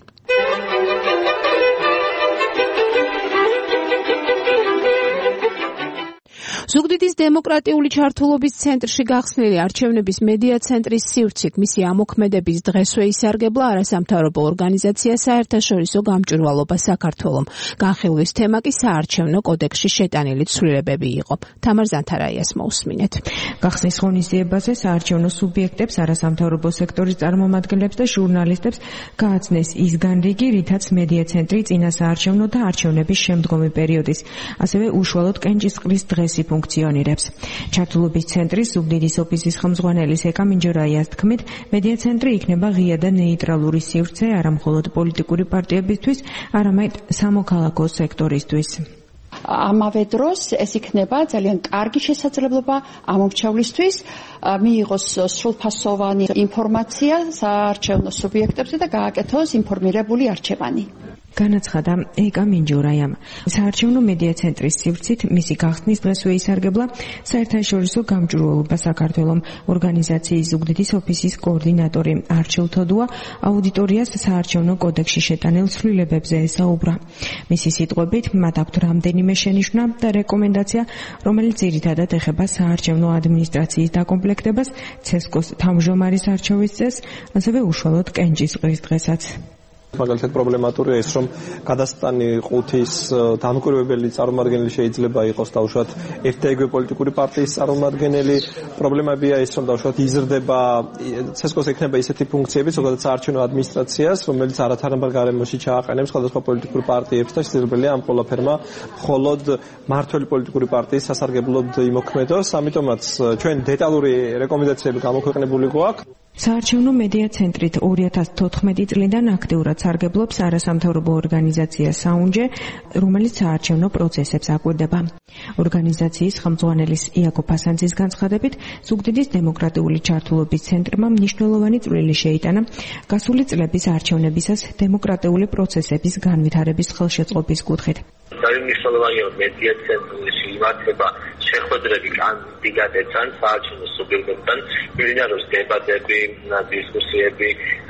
ზუგდიდის დემოკრატიული ჩართულობის ცენტრში გახსნილი არჩევნების მედია ცენტრის სივრცით მისი ამოქმედების დღესვე ისარგებლა არასამთავრობო ორგანიზაცია საერთაშორისო გამჭვირვალობა საქართველომ. განხილვის თემა კი საარჩევნო კოდექსში შეტანილი ცვლილებები იყო. თამარ ზანთარაიას მოусმინეთ. გახსნის ღონისძიებაზე საარჩევნო სუბიექტებს, არასამთავრობო სექტორის წარმომადგენლებს და ჟურნალისტებს გააცნეს ის განრიგი, რითაც მედია ცენტრი წინა საარჩევნო და არჩევნების შემდგომი პერიოდის, ასევე უშუალოდ კენჭისყრის დღეს ფუნქციონირებს. ჩართულობის ცენტრის ზუგდიდის ოფისის ხელმძღვანელის ეკა მინჯორაიას თქმით, მედია ცენტრი იქნება ღია და ნეიტრალური სივრცე არა მხოლოდ პოლიტიკური პარტიებისთვის, არამედ სამოქალაქო სექტორისთვის. ამავე დროს ეს იქნება ძალიან კარგი შესაძლებლობა ამომრჩევლისთვის მიიღოს სრულფასოვანი ინფორმაცია საარჩევნო სუბიექტებზე და გააკეთოს ინფორმირებული არჩევანი. განაცხადა ეკა მინჯორაიამ. საარჩევნო მედია ცენტრის სივრცით მისი გახსნის დღესვე ისარგებლა საერთაშორისო გამჭვირვალობა საქართველომ ორგანიზაციის ზუგდიდის ოფისის კოორდინატორი არჩილ თოდუა აუდიტორიას საარჩევნო კოდექსში შეტანილ ცვლილებებზე ესაუბრა. მისი სიტყვებით, მათ აქვთ რამდენიმე შენიშვნა და რეკომენდაცია, რომელიც ძირითადად ეხება საარჩევნო ადმინისტრაციის დაკომპლექტებას, ცესკოს თავმჯდომარის არჩევის წესს, ასევე უშუალოდ კენჭისყრის დღესაც. მაგალითად პრობლემატურია ის, რომ გადასტანი ყუთის დამკვირვებელი წარმომადგენელი შეიძლება იყოს დაუშვათ ერთ და იგივე პოლიტიკური პარტიის წარმომადგენელი. პრობლემებია ის, რომ დაუშვათ იზრდება ცესკოს ექნება ისეთი ფუნქციები, ზოგადად საარჩევნო ადმინისტრაციას, რომელიც არათანაბარ გარემოში ჩააყენებს სხვადასხვა პოლიტიკური პარტიებს და შესაძლებელია ამ ყველაფერმა მხოლოდ მმართველი პოლიტიკური პარტიის სასარგებლოდ იმოქმედოს. ამიტომაც ჩვენ დეტალური რეკომენდაციები გამოქვეყნებული გვაქვს. საარჩევნო მედია ცენტრით ორი ათას თოთხმეტი წლიდან აქტიურად სარგებლობს არასამთავრობო ორგანიზაცია საუნჯე, რომელიც საარჩევნო პროცესებს აკვირდება. ორგანიზაციის ხელმძღვანელის იაკობ ფასანძის განცხადებით, ზუგდიდის დემოკრატიული ჩართულობის ცენტრმა მნიშვნელოვანი წვლილი შეიტანა გასული წლების არჩევნებისას დემოკრატიული პროცესების განვითარების ხელშეწყობის კუთხით. Მნიშვნელოვანია მედია ცენტრში იმართება შეხვედრები კანდიდატებთან, საარჩევნო სუბიექტებთან, მიმდინარეობს დებატები, დისკუსიები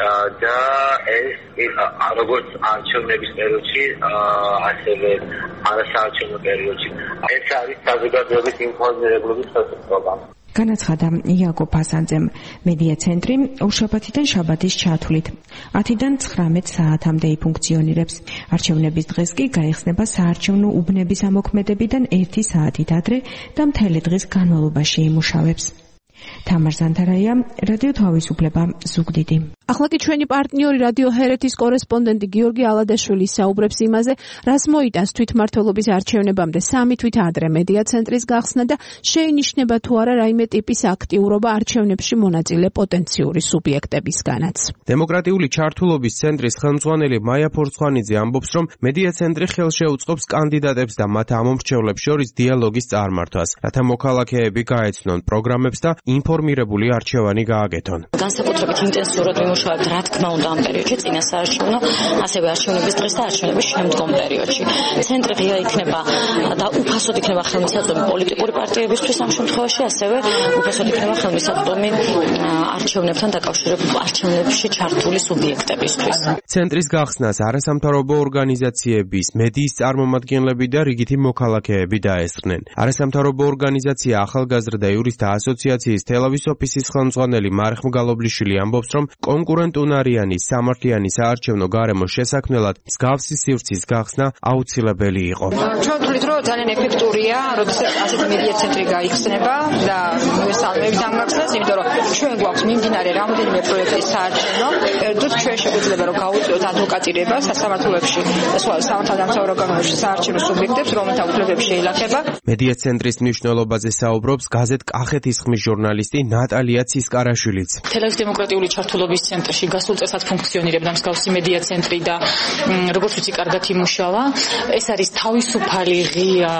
და ეს როგორც არჩევნების პერიოდში, ასევე არასაარჩევნო პერიოდში. ეს არის საზოგადოების ინფორმირებლობის ხელშეწყობა. განაცხადა იაკობ ფასანძემ. მედია ცენტრი ორშაბათიდან შაბათის ჩათვლით ათიდან ცხრამეტ საათამდე იფუნქციონირებს. არჩევნების დღეს კი გაიხსნება საარჩევნო უბნების ამოქმედებიდან ერთი საათით ადრე და მთელი დღის განმავლობაში იმუშავებს. თამარ ზანთარაია, რადიო თავისუფლება, ზუგდიდი. ახლა კი ჩვენი პარტნიორი რადიო ჰერეთის კორესპონდენტი გიორგი ალადაშვილი საუბრებს იმაზე, რას მოიტანს თვითმმართველობის არჩევნებამდე სამი თვით ადრე მედია ცენტრის გახსნა და შეინიშნება თუ არა რაიმე ტიპის აქტიურობა არჩევნებში მონაწილე პოტენციური სუბიექტებისგანაც. დემოკრატიული ჩართულობის ცენტრის ხელმძღვანელი მაია ფორცხვანიძე ამბობს, რომ მედია ცენტრი ხელშეუწყობს კანდიდატებს და მათ ამომრჩევლებს შორის დიალოგის წარმართვას, რათა მოქალაქეები გაეცნონ პროგრამებს და ინფორმირებული არჩევანი გააკეთონ. განსაკუთრებით ინტენსიურად ვიმუშავებთ, რა თქმა უნდა, ამ პერიოდში, წინა საარჩევნო, ასევე არჩევნების დღეს და არჩევნების შემდგომ პერიოდში. ცენტრი ღია იქნება და უფასოდ იქნება ხელმისაწვდომი პოლიტიკური პარტიებისთვის ამ შემთხვევაში, ასევე უფასოდ იქნება ხელმისაწვდომი არჩევნებთან დაკავშირებულ არჩევნებში ჩართული სუბიექტებისთვის. ცენტრის გახსნას არასამთავრობო ორგანიზაციების, მედიის წარმომადგენლები და რიგითი მოქალაქეები დაესწრნენ. არასამთავრობო ორგანიზაცია ახალგაზრდა იურისტთა ასოციაციის თელავის ოფისის ხელმძღვანელი მარხ მგალობლიშვილი ამბობს, რომ კონკურენტუნარიანი სამართლიანი საარჩევნო გარემოს შესაქმნელად მსგავსი სივრცის გახსნა აუცილებელი იყო. ჩვენ ვთვლით, რომ ძალიან ეფექტურია, როდესაც ასეთი მედია ცენტრი გაიხსნება და მესალმებით ამ გახსნას, იმიტომ რომ ჩვენ გვაქვს მიმდინარე რამოდენიმე პროექტის საარჩევნო, ერთდროულად ჩვენ შეგვიძლია რომ გავუწიოთ ადვოკატირება სასამართლოებში და სხვა სამართალდამცავ ორგანოებში საარჩევნო სუბიექტებს, რომელთა უფლებები შეილახება. მედია ცენტრის მნიშვნელობაზე საუბრობს გაზეთ კახეთის ხმის ჟურნალისტი ნატალია ცისკარაშვილიც. თელავის დემოკრატიული ჩართულობის ცენტრში გასულ წელსაც ფუნქციონირებდა მსგავსი მედია ცენტრი და როგორც ვიცი, კარგად იმუშავა. ეს არის თავისუფალი ღია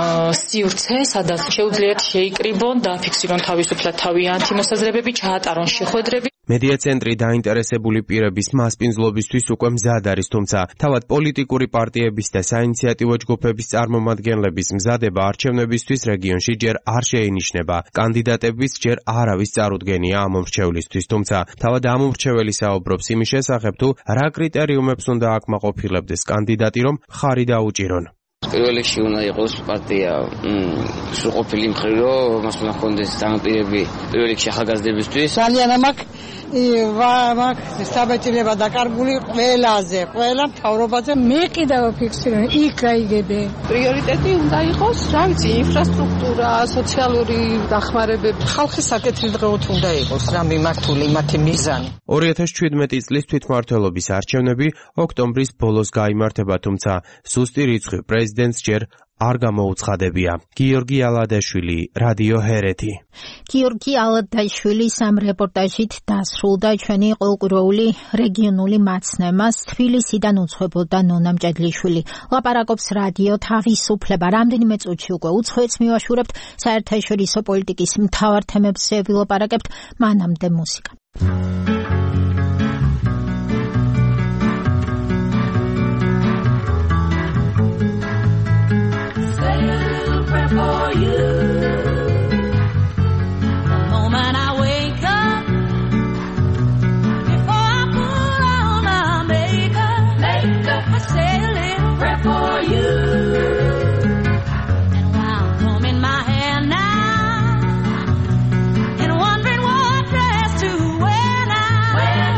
სივრცე, სადაც შეუძლიათ შეიკრიბონ და ფიქსირონ თავისუფლად თავიანთი მოსაზრებები, ჩაატარონ შეხვედრები. მედია ცენტრი დაინტერესებული პირების მასპინძლობისთვის უკვე მზად არის, თუმცა თავად პოლიტიკური პარტიების და საინიციატივო ჯგუფების წარმომადგენლების მზადება არჩევნებისთვის რეგიონში ჯერ არ შეინიშნება. კანდიდატების ჯერ არავის წარუდგენია ამომრჩევლისთვის, თუმცა თავად ამომრჩეველი საუბრობს იმის შესახებ, თუ რა კრიტერიუმებს უნდა აკმაყოფილებდეს კანდიდატი, რომ ხარი დაუჭირონ. პირველ რიგში უნდა იყოს პარტია სრულყოფილი მხრივ, რომ მას უნდა ჰქონდეს დამპირები პირველ რიგში ახალგაზრდებისთვის. ძალიან მაქვს მაქვს საბეჭდილება დაკარგული ყველაზე, ყველა მთავრობაზე. მე კიდევ ვფიქსირე, იქ გაიგებე. პრიორიტეტი უნდა იყოს, რა ვიცი, ინფრასტრუქტურა, სოციალური დახმარებები. ხალხის საკეთილდღეოდ უნდა იყოს რა მიმართული მათი მიზანი. ორი ათას ჩვიდმეტი წლის თვითმმართველობის არჩევნები ოქტომბრის ბოლოს გაიმართება, თუმცა სუსტი რიცხვი პრეზიდენტს ჯერ არ გამოუცხადებია. გიორგი ალადაშვილი, რადიო ჰერეთი. გიორგი ალადაშვილის ამ რეპორტაჟით დასრულდა ჩვენი ყოველკვირეული რეგიონული მაცნემა. თბილისიდან უცხოებოდა ნონა მჭედლიშვილი. ლაპარაკობს რადიო თავისუფლება. რამდენიმე წუთში უკვე უცხოეთს მივაშურებთ, საერთაშორისო პოლიტიკის მთავარ თემებზე ვილაპარაკებთ, მანამდე მუსიკა. For you, the moment I wake up, before I put on my makeup, makeup, I say a little prayer for you. And while I'm combing my hair now, and wondering what dress to wear now, well,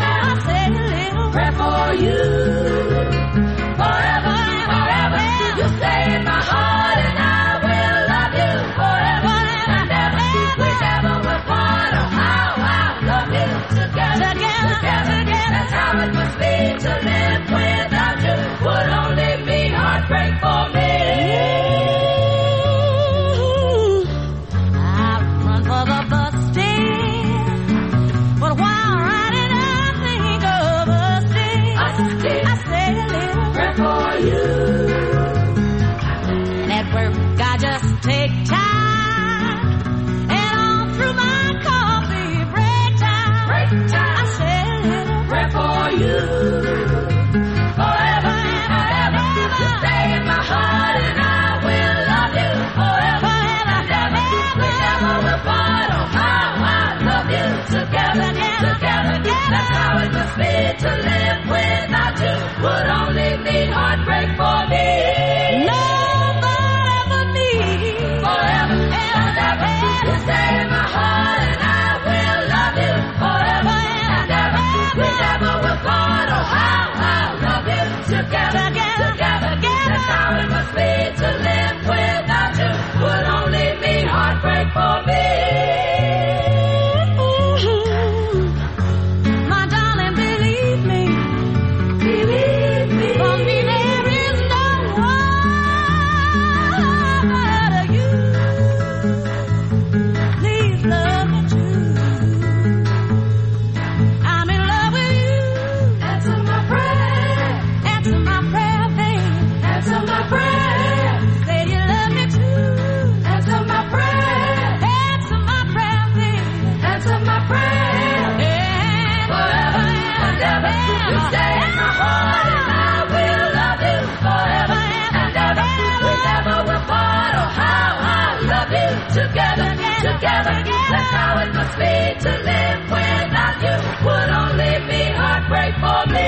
together. That's how it must be to live without you. Would only be heartbreak for me.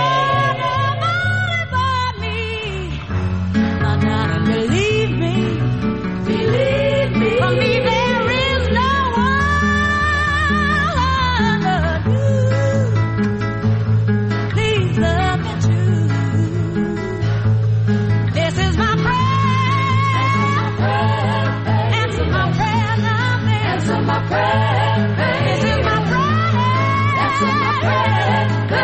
Believe me, believe me. For me, there is no one but you. Please look at you. This is my prayer. Answer my prayer, love. Answer my prayer. This is my prayer. Answer my prayer.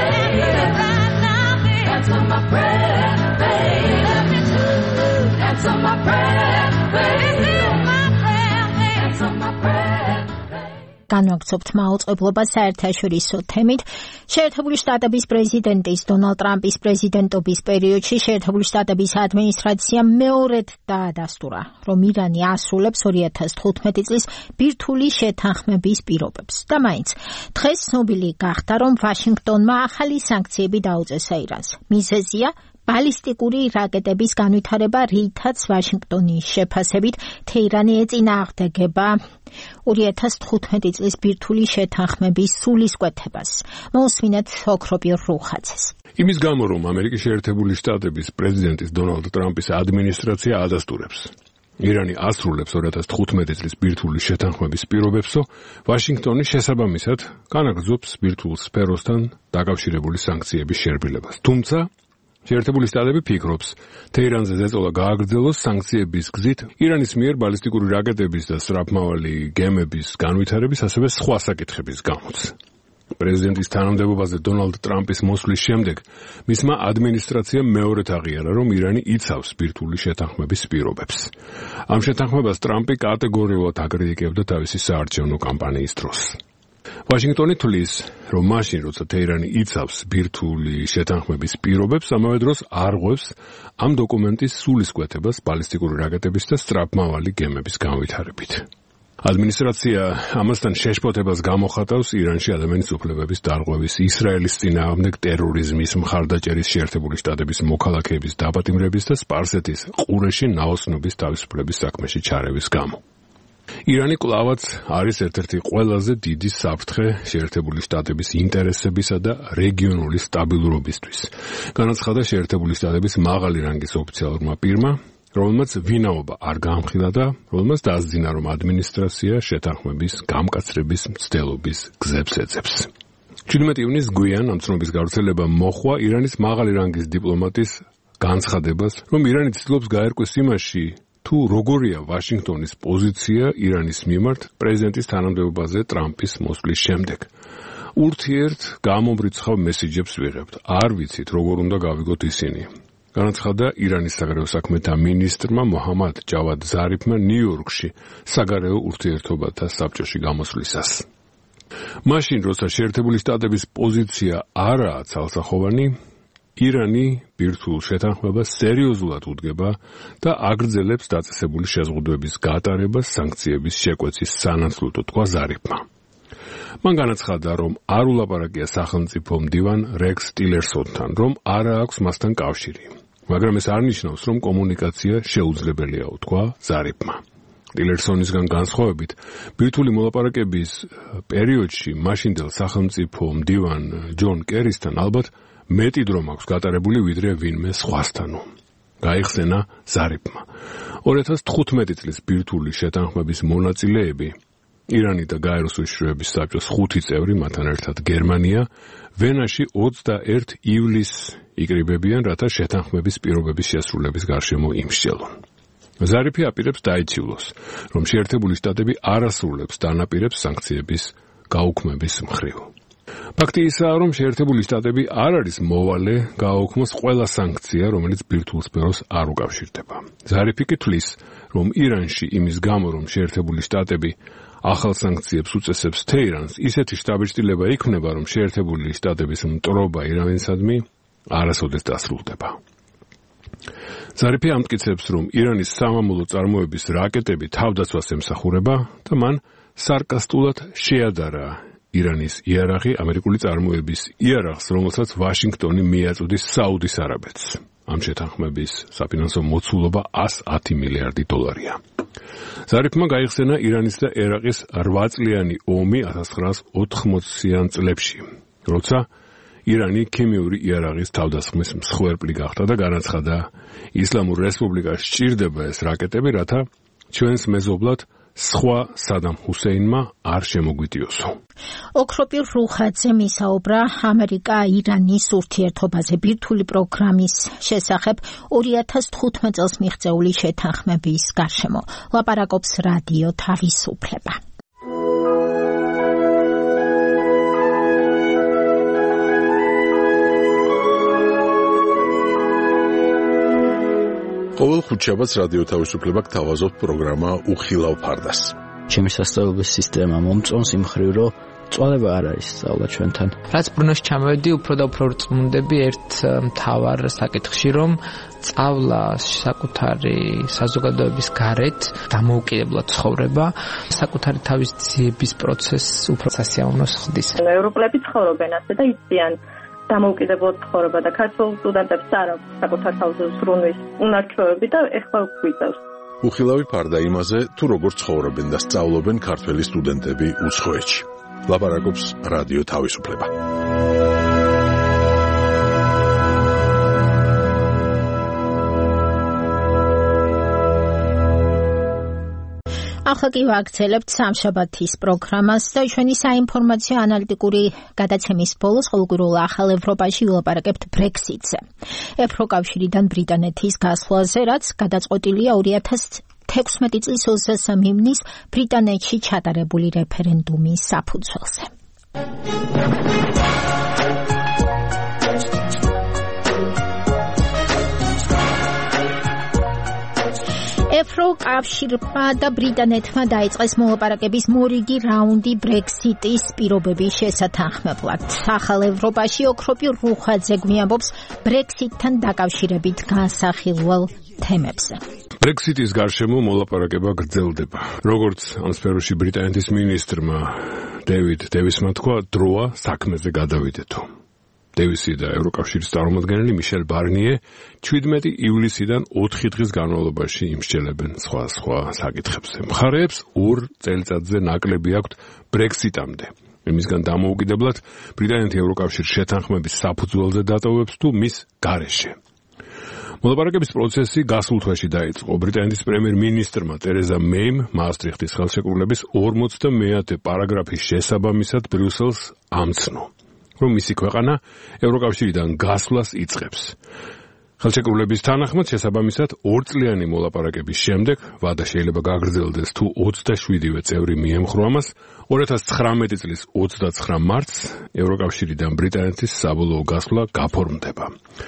Answer my prayer, baby. Love me too. Answer my prayer, baby. This is my prayer, answer my prayer. განვაგრძობთ მაუწყებლობა საერთაშორისო თემით. შეერთებული შტატების პრეზიდენტის დონალდ ტრამპის პრეზიდენტობის პერიოდში შეერთებული შტატების ადმინისტრაციამ მეორედ დაადასტურა, რომ ირანი ასრულებს ორი ათას თხუთმეტი წლის ბირთვული შეთანხმების პირობებს. და მაინც დღეს ცნობილი გახდა, რომ ვაშინგტონმა ახალი სანქციები დაუწესა ირანს. მიზეზია ბალისტიკური რაკეტების განვითარება, რითაც ვაშინგტონის შეფასებით თეირანი ეწინააღმდეგება ორი ათას თხუთმეტი წლის ბირთვული შეთანხმების სულისკვეთებას. მოусმინეთ ოქროპიორ რუხაძეს. იმის გამო, რომ ამერიკის შეერთებული შტატების პრეზიდენტის დონალდ ტრამპის ადმინისტრაცია ადასტურებს ირანი ასრულებს ორი ათას თხუთმეტი წლის ბირთვული შეთანხმების პირობებსო, ვაშინგტონი შესაბამისად განაგრძობს ბირთვულ სფეროსთან დაკავშირებული სანქციების შერბილებას. თუმცა შეერთებული შტატები ფიქრობს, თეირანზე ზეწოლა გააგრძელოს სანქციების გზით ირანის მიერ ბალისტიკური რაკეტების და სწრაფმავალი გემების განვითარების, ასევე სხვა საკითხების გამოც. პრეზიდენტის თანამდებობაზე დონალდ ტრამპის მოსვლის შემდეგ მისმა ადმინისტრაციამ მეორედ აღიარა, რომ ირანი იცავს ბირთვული შეთანხმების პირობებს. ამ შეთანხმებას ტრამპი კატეგორიულად აკრიტიკებდა თავისი საარჩევნო კამპანიის დროს. ვაშინგტონი თვლის, რომ მაშინ, როცა თეირანი იცავს ბირთვული შეთანხმების პირობებს, ამავე დროს არღვევს ამ დოკუმენტის სულისკვეთებას ბალისტიკური რაკეტების და სწრაფმავალი გემების განვითარებით. ადმინისტრაცია ამასთან შეშფოთებას გამოხატავს ირანში ადამიანის უფლებების დარღვევის, ისრაელის წინააღმდეგ ტერორიზმის, მხარდაჭერის, შეერთებული შტატების მოქალაქეების დაპატიმრების და სპარსეთის ყურეში ნაოსნობის თავისუფლების საქმეში ჩარევის გამო. ირანი კვლავაც არის ერთ-ერთი ყველაზე დიდი საფრთხე შეერთებული შტატების ინტერესებისა და რეგიონული სტაბილურობისთვის. განაცხადა შეერთებული შტატების მაღალი რანგის ოფიციალურმა პირმა, რომელმაც ვინაობა არ გაამხილა და რომელმაც დაასძინა, რომ ადმინისტრაცია შეთანხმების გამკაცრების მცდელობის გზებს ეძებს. შვიდმეტი ივნისს გვიან ამ ცნობის გავრცელება მოჰყვა ირანის მაღალი რანგის დიპლომატის განცხადებას, რომ ირანი ცდილობს გაერკვეს იმაში, თუ როგორია ვაშინგტონის პოზიცია ირანის მიმართ პრეზიდენტის თანამდებობაზე ტრამპის მოსვლის შემდეგ. ურთიერთ გამომრიცხავ მესიჯებს ვიღებთ. არ ვიცით, როგორ უნდა გავიგოთ ისინი. განაცხადა ირანის საგარეო საქმეთა მინისტრმა მოჰამად ჯავად ზარიფმა ნიუ-იორკში საგარეო ურთიერთობათა საბჭოში გამოსვლისას. მაშინ, როცა შეერთებული შტატების პოზიცია არაა ცალსახოვანი, ირანი ბირთვულ შეთანხმებას სერიოზულად უდგება და აგრძელებს დაწესებული შეზღუდვების გატარებას სანქციების შეკვეცის სანაცვლოდ, თქვა ზარიფმა. მან განაცხადა, რომ არ ულაპარაკია სახელმწიფო მდივან რექს ტილერსონთან, რომ არა აქვს მასთან კავშირი. მაგრამ ეს არ ნიშნავს, რომ კომუნიკაცია შეუძლებელია, თქვა ზარიფმა. ტილერსონისგან განსხვავებით, ბირთვული მოლაპარაკების პერიოდში მაშინდელ სახელმწიფო მდივან ჯონ კერისთან ალბათ მეტი დრო მაქვს გატარებული ვიდრე ვინმე სხვასთანო. გაიხსენა ზარიფმა. ორი ათას თხუთმეტი წლის ბირთვული შეთანხმების მონაწილეები, ირანი და გაეროს უშიშროების საბჭოს ხუთი წევრი, მათთან ერთად გერმანია, ვენაში ოცდაერთი ივლისს იკრიბებიან, რათა შეთანხმების პირობების შესრულების გარშემო იმსჯელონ. ზარიფი აპირებს დაიცილოს, რომ შეერთებული შტატები არ ასრულებს დანაპირებს სანქციების გაუქმების მხრივ. ფაქტი ისაა, რომ შეერთებული შტატები არ არის მოვალე გააუქმოს ყველა სანქცია, რომელიც ბირთვულ სფეროს არ უკავშირდება. ზარიფი კი თვლის, რომ ირანში იმის გამო, რომ შეერთებული შტატები ახალ სანქციებს უწესებს თეირანს, ისეთი შთაბეჭდილება იქმნება, რომ შეერთებული შტატების მტრობა ირანისადმი არასოდეს დასრულდება. ზარიფი ამტკიცებს, რომ ირანის სამამულო წარმოების რაკეტები თავდაცვას ემსახურება და მან სარკასტულად შეადარა ირანის იარაღი ამერიკული წარმოების იარაღს, რომელსაც ვაშინგტონი მიაწვდის საუდის არაბეთს. ამ შეთანხმების საფინანსო მოცულობა ათი მილიარდი დოლარია. ზარიფმა გაიხსენა ირანის და ერაყის რვა წლიანი ომი ათას ცხრაას ოთხმოციან წლებში, როცა ირანი ქიმიური იარაღის თავდასხმის მსხვერპლი გახდა და განაცხადა, ისლამურ რესპუბლიკას სჭირდება ეს რაკეტები, რათა ჩვენს მეზობლად სხვა სადამ ჰუსეინმა არ შემოგვიდიოსო. ოქროპირ რუხაძე მისაუბრა ამერიკა-ირანის ურთიერთობაზე ბირთვული პროგრამის შესახებ ორი ათას თხუთმეტ წელს მიღწეული შეთანხმების გარშემო. ლაპარაკობს რადიო თავისუფლება. ყოველ ხუთშაბათს რადიო თავისუფლება გთავაზობთ პროგრამა უხილავ ფარდას. ჩემი სასწავლებლების სისტემა მომწონს იმ მხრივ, რომ წვალება არ არის სწავლა ჩვენთან. რაც ბრუნოში ჩამოვედი, უფრო და უფრო რწმუნდები ერთ მთავარ საკითხში, რომ სწავლა საკუთარი საზოგადოების გარეთ დამოუკიდებლად ცხოვრება, საკუთარი თავის ძიების პროცესს უფრო სასიამოვნოს ხდის. ევროპელები ცხოვრობენ ასე და იციან დამოუკიდებლად ცხოვრება და ქართულ სტუდენტებს არ აქვს საკუთარ თავზე ზრუნვის უნარჩვევები და ეხლა გვიწევს. უხილავი ფარდა იმაზე, თუ როგორ ცხოვრობენ და სწავლობენ ქართველი სტუდენტები უცხოეთში. ლაპარაკობს რადიო თავისუფლება. ახლა კი ვაგრძელებთ სამშაბათის პროგრამას და ჩვენი საინფორმაციო ანალიტიკური გადაცემის ბოლოს ყოველკვირულ ახალ ევროპაში ვილაპარაკებთ ბრექსიტზე. ევროკავშირიდან ბრიტანეთის გასვლაზე, რაც გადაწყვეტილია ორი ათას თექვსმეტი წლის ოცდამეცხრე ივნის ბრიტანეთში ჩატარებული რეფერენდუმის საფუძველზე. ევროკავშირმა და ბრიტანეთმა დაიწყეს მოლაპარაკების მორიგი რაუნდი ბრექსიტის პირობების შესათანხმებლად. ახალ ევროპაში ოქროპირ რუხაძე გვიამბობს ბრექსიტთან დაკავშირებით განსახილველ თემებზე. ბრექსიტის გარშემო მოლაპარაკება გრძელდება. როგორც ამ სფეროში ბრიტანეთის მინისტრმა დევიდ დევისმა თქვა, დროა საქმეზე გადავიდეთო. დევისი და ევროკავშირის წარმომადგენელი მიშელ ბარნიე შვიდმეტი ივლისიდან ოთხი დღის განმავლობაში იმსჯელებენ სხვა-სხვა საკითხებზე. მხარეებს ორ წელიწადზე ნაკლები აქვთ ბრექსიტამდე. იმისგან დამოუკიდებლად ბრიტანეთი ევროკავშირის შეთანხმების საფუძველზე დატოვებს თუ მის გარეშე. მოლაპარაკების პროცესი გასულ თვეში დაიწყო. ბრიტანეთის პრემიერ-მინისტრმა ტერეზა მეიმ მაასტრიხტის ხელშეკრულების ორმოცდამეათე პარაგრაფის შესაბამისად ბრიუსელს ამცნო, რომ მისი ქვეყანა ევროკავშირიდან გასვლას იწყებს. ხელშეკრულების თანახმად შესაბამისად ორწლიანი მოლაპარაკების შემდეგ ვადა შეიძლება გაგრძელდეს თუ ოცდაშვიდივე წევრი მიემხრო ამას, ორი ათას ცხრამეტი წლის ოცდაცხრა მარტს ევროკავშირიდან ბრიტანეთის საბოლოო გასვლა გაფორმდება.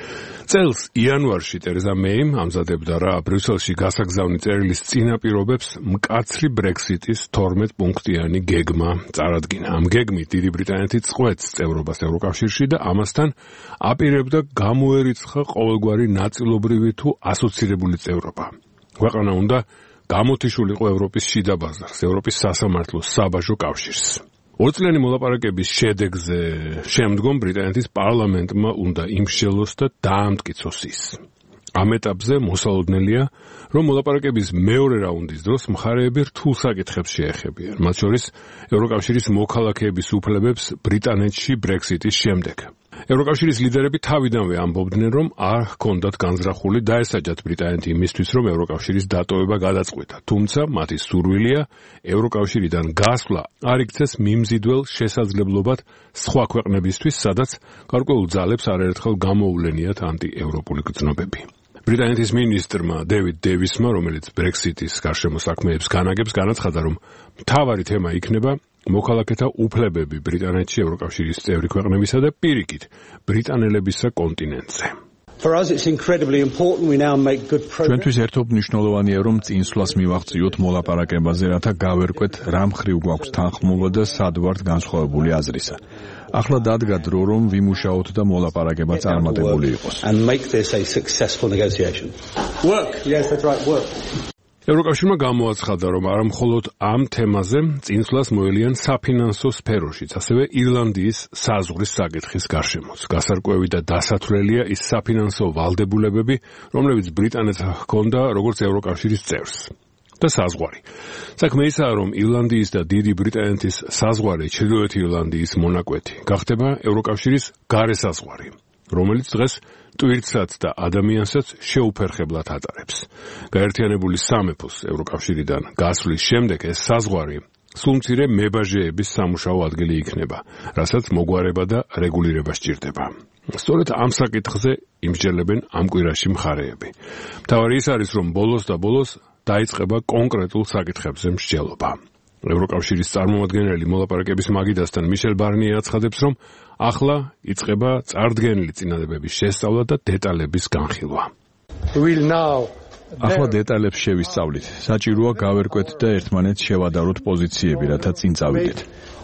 წელს იანვარში ტერეზა მეიმ ამზადებდა რა ბრიუსელში გასაგზავნი წერილის წინაპირობებს მკაცრი ბრექსიტის თორმეტ პუნქტიანი გეგმა წარადგინა. ამ გეგმით დიდი ბრიტანეთი წყვეტს წევრობას ევროკავშირში და ამასთან აპირებდა გამოერიცხა ყოველგვარი ნაწილობრივი თუ ასოცირებული წევრობა. ქვეყანა უნდა გამოთიშულიყო ევროპის შიდა ბაზარს, ევროპის სასამართლოს, საბაჟო კავშირს. ორწლიანი მოლაპარაკების შედეგზე შემდგომ ბრიტანეთის პარლამენტმა უნდა იმსჯელოს და დაამტკიცოს ის. ამ ეტაპზე მოსალოდნელია, რომ მოლაპარაკების მეორე რაუნდის დროს მხარეები რთულ საკითხებს შეეხებიან, მათ შორის ევროკავშირის მოქალაქეების უფლებებს ბრიტანეთში ბრექსიტის შემდეგ. ევროკავშირის ლიდერები თავიდანვე ამბობდნენ, რომ არ ჰქონდათ განზრახული დაესაჯათ ბრიტანეთი იმისთვის, რომ ევროკავშირის დატოვება გადაწყვიტა. თუმცა მათი სურვილია ევროკავშირიდან გასვლა არ იქცეს მიმზიდველ შესაძლებლობად სხვა ქვეყნებისთვის, სადაც გარკვეულ ძალებს არაერთხელ გამოუვლენიათ ანტიევროპული გრძნობები. ბრიტანეთის მინისტრმა დევიდ დევისმა, რომელიც ბრექსიტის გარშემო საქმეებს განაგებს, განაცხადა, რომ მთავარი თემა იქნება მოქალაქეთა უფლებები ბრიტანეთში ევროკავშირის წევრი ქვეყნებისა და პირიქით ბრიტანელებისა კონტინენტზე. ჩვენთვის ერთობ მნიშვნელოვანია, რომ წინსვლას მივაღწიოთ მოლაპარაკებაზე, რათა გავერკვეთ რა მხრივ გვაქვს თანხმობა და სად ვართ განსხვავებული აზრისა. ახლა დადგა დრო, რომ ვიმუშაოთ და მოლაპარაკება წარმატებული იყოს. ევროკავშირმა გამოაცხადა, რომ არა მხოლოდ ამ თემაზე წინსვლას მოელიან საფინანსო სფეროშიც, ასევე ირლანდიის საზღვრის საკითხის გარშემოც. გასარკვევი და დასათვლელია ის საფინანსო ვალდებულებები, რომლებიც ბრიტანეთს ჰქონდა როგორც ევროკავშირის წევრს. და საზღვარი. საქმე ისაა, რომ ირლანდიის და დიდი ბრიტანეთის საზღვარი ჩრდილოეთ ირლანდიის მონაკვეთი გახდება ევროკავშირის გარე საზღვარი, რომელიც დღეს ტვირთსაც და ადამიანსაც შეუფერხებლად ატარებს. გაერთიანებული სამეფოს ევროკავშირიდან გასვლის შემდეგ ეს საზღვარი სულ მცირე მებაჟეების სამუშაო ადგილი იქნება, რასაც მოგვარება და რეგულირება სჭირდება. სწორედ ამ საკითხზე იმსჯელებენ ამ კვირაში მხარეები. მთავარი ის არის, რომ ბოლოს და ბოლოს დაიწყება კონკრეტულ საკითხებზე მსჯელობა. ევროკავშირის წარმომადგენელი მოლაპარაკების მაგიდასთან მიშელ ბარნიე აცხადებს, რომ ახლა იწყება წარდგენილი წინადადებების შესწავლა და დეტალების განხილვა. ახლა დეტალებს შევისწავლით. საჭიროა გავერკვეთ და ერთმანეთს შევადაროთ პოზიციები, რათა წინ წავიდეთ.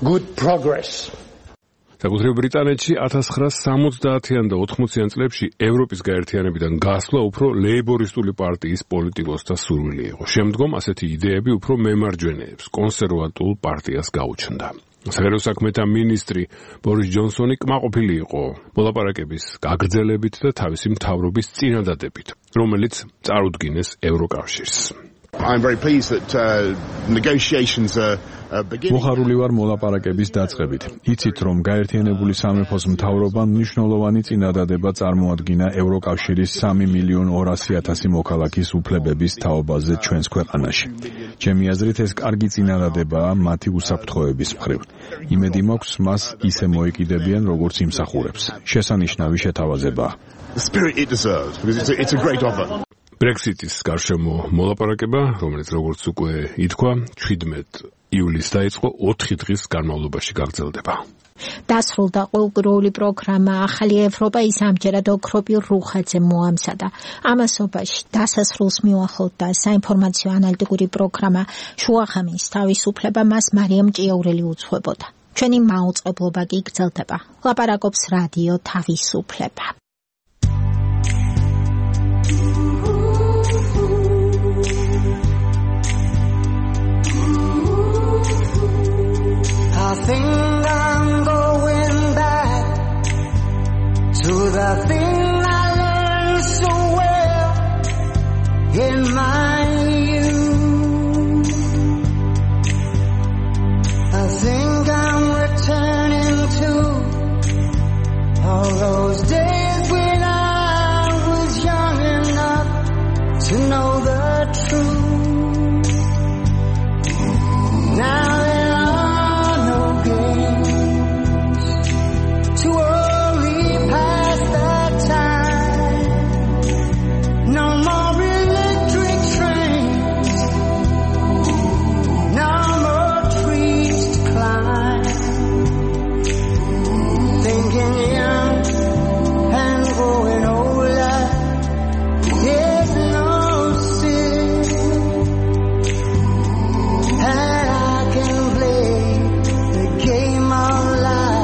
საკუთრივ ბრიტანეთში ათას ცხრაასი სამოცდაათიან და ოთხმოციან წლებში ევროპის გაერთიანებიდან გასვლა უფრო ლეიბორისტული პარტიის პოლიტიკოსთა სურვილი იყო. შემდგომ ასეთი იდეები უფრო მემარჯვენეებს, კონსერვატულ პარტიას გაუჩნდა. საგარეო საქმეთა მინისტრი ბორის ჯონსონი კმაყოფილი იყო მოლაპარაკების გაგრძელებით და თავისი მთავრობის წინადადებით, რომელიც წარუდგინეს ევროკავშირს. I'm very pleased that uh, negotiations are მოხარული ვარ მოლაპარაკების დაწყებით. იცით, რომ გაერთიანებული სამეფოს მთავრობამ მნიშვნელოვანი წინადადება წარმოადგინა ევროკავშირის სამი მილიონი ორასი ათასი მოქალაქის უფლებების თაობაზე ჩვენს ქვეყანაში. ჩემი აზრით, ეს კარგი წინადადებაა მათი უსაფრთხოების მხრივ. იმედი მაქვს, მას ისე მოეკიდებიან, როგორც იმსახურებს. შესანიშნავი შეთავაზებაა. The spirit it deserves, because it's a, it's a great offer. Brexit-ის გარშემო მოლაპარაკება, რომელიც როგორც უკვე ითქვა, შვიდმეტ ივლისს დაიწყო ოთხი დღის განმავლობაში გაგრძელდება. დასრულდა ყოველკვირეული პროგრამა ახალი ევროპა ის ამჯერად ოქროპირ რუხაძე მოამზადა. ამასობაში დასასრულს მიუახლოვდა საინფორმაციო ანალიტიკური პროგრამა შუახამის თავისუფლება მას მარიამ ჭიაურელი უძღვებოდა. ჩვენი მაუწყებლობა კი გრძელდება. ლაპარაკობს რადიო თავისუფლება. I think I'm going back to the thing I learned so well in my youth. I think I'm returning to all those days when I was young enough to know the truth. Now to only pass the time. No more electric trains, no more trees to climb. Thinking young and growing older is no sin, and I can play the game of life.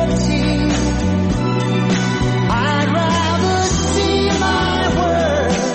I'd rather see my world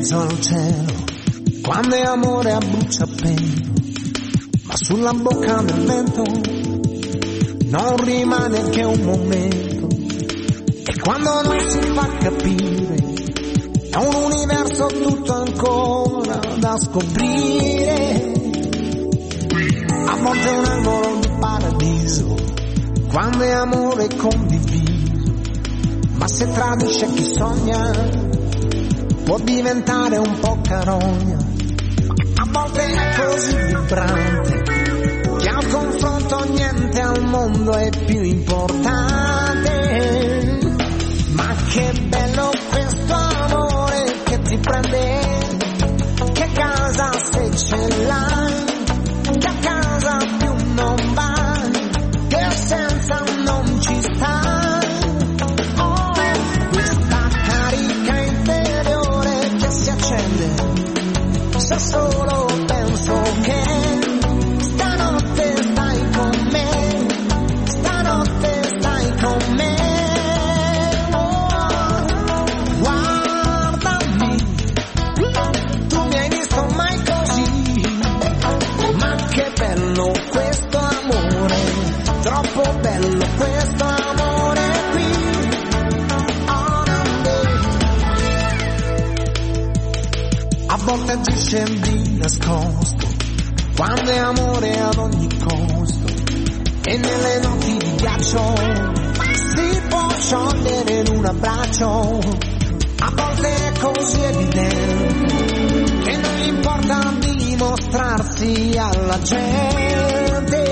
mezzo al cielo, quando è amore a bruciapelo, ma sulla bocca del vento non rimane che un momento, e quando non si fa capire è un universo tutto ancora da scoprire. A volte è un angolo di paradiso, quando è amore condiviso, ma se tradisce chi sogna può diventare un po' carogna. A volte è così vibrante che al confronto niente al mondo è più importante. Ma che bello questo amore che ti prende, che casa se ce l'hai, che a casa più non vai, che senza non ci stai. Oh, questa carica interiore che si accende se solo penso che stanotte stai con me, stanotte stai con me. Oh, guardami, tu mi hai visto mai così, ma che bello questo amore, troppo bello questo amore qui. Oh, a volte agisce di nascosto, quando è amore ad ogni costo, e nelle notti di ghiaccio si può sciogliere in un abbraccio. A volte è così evidente che non gli importa dimostrarsi alla gente.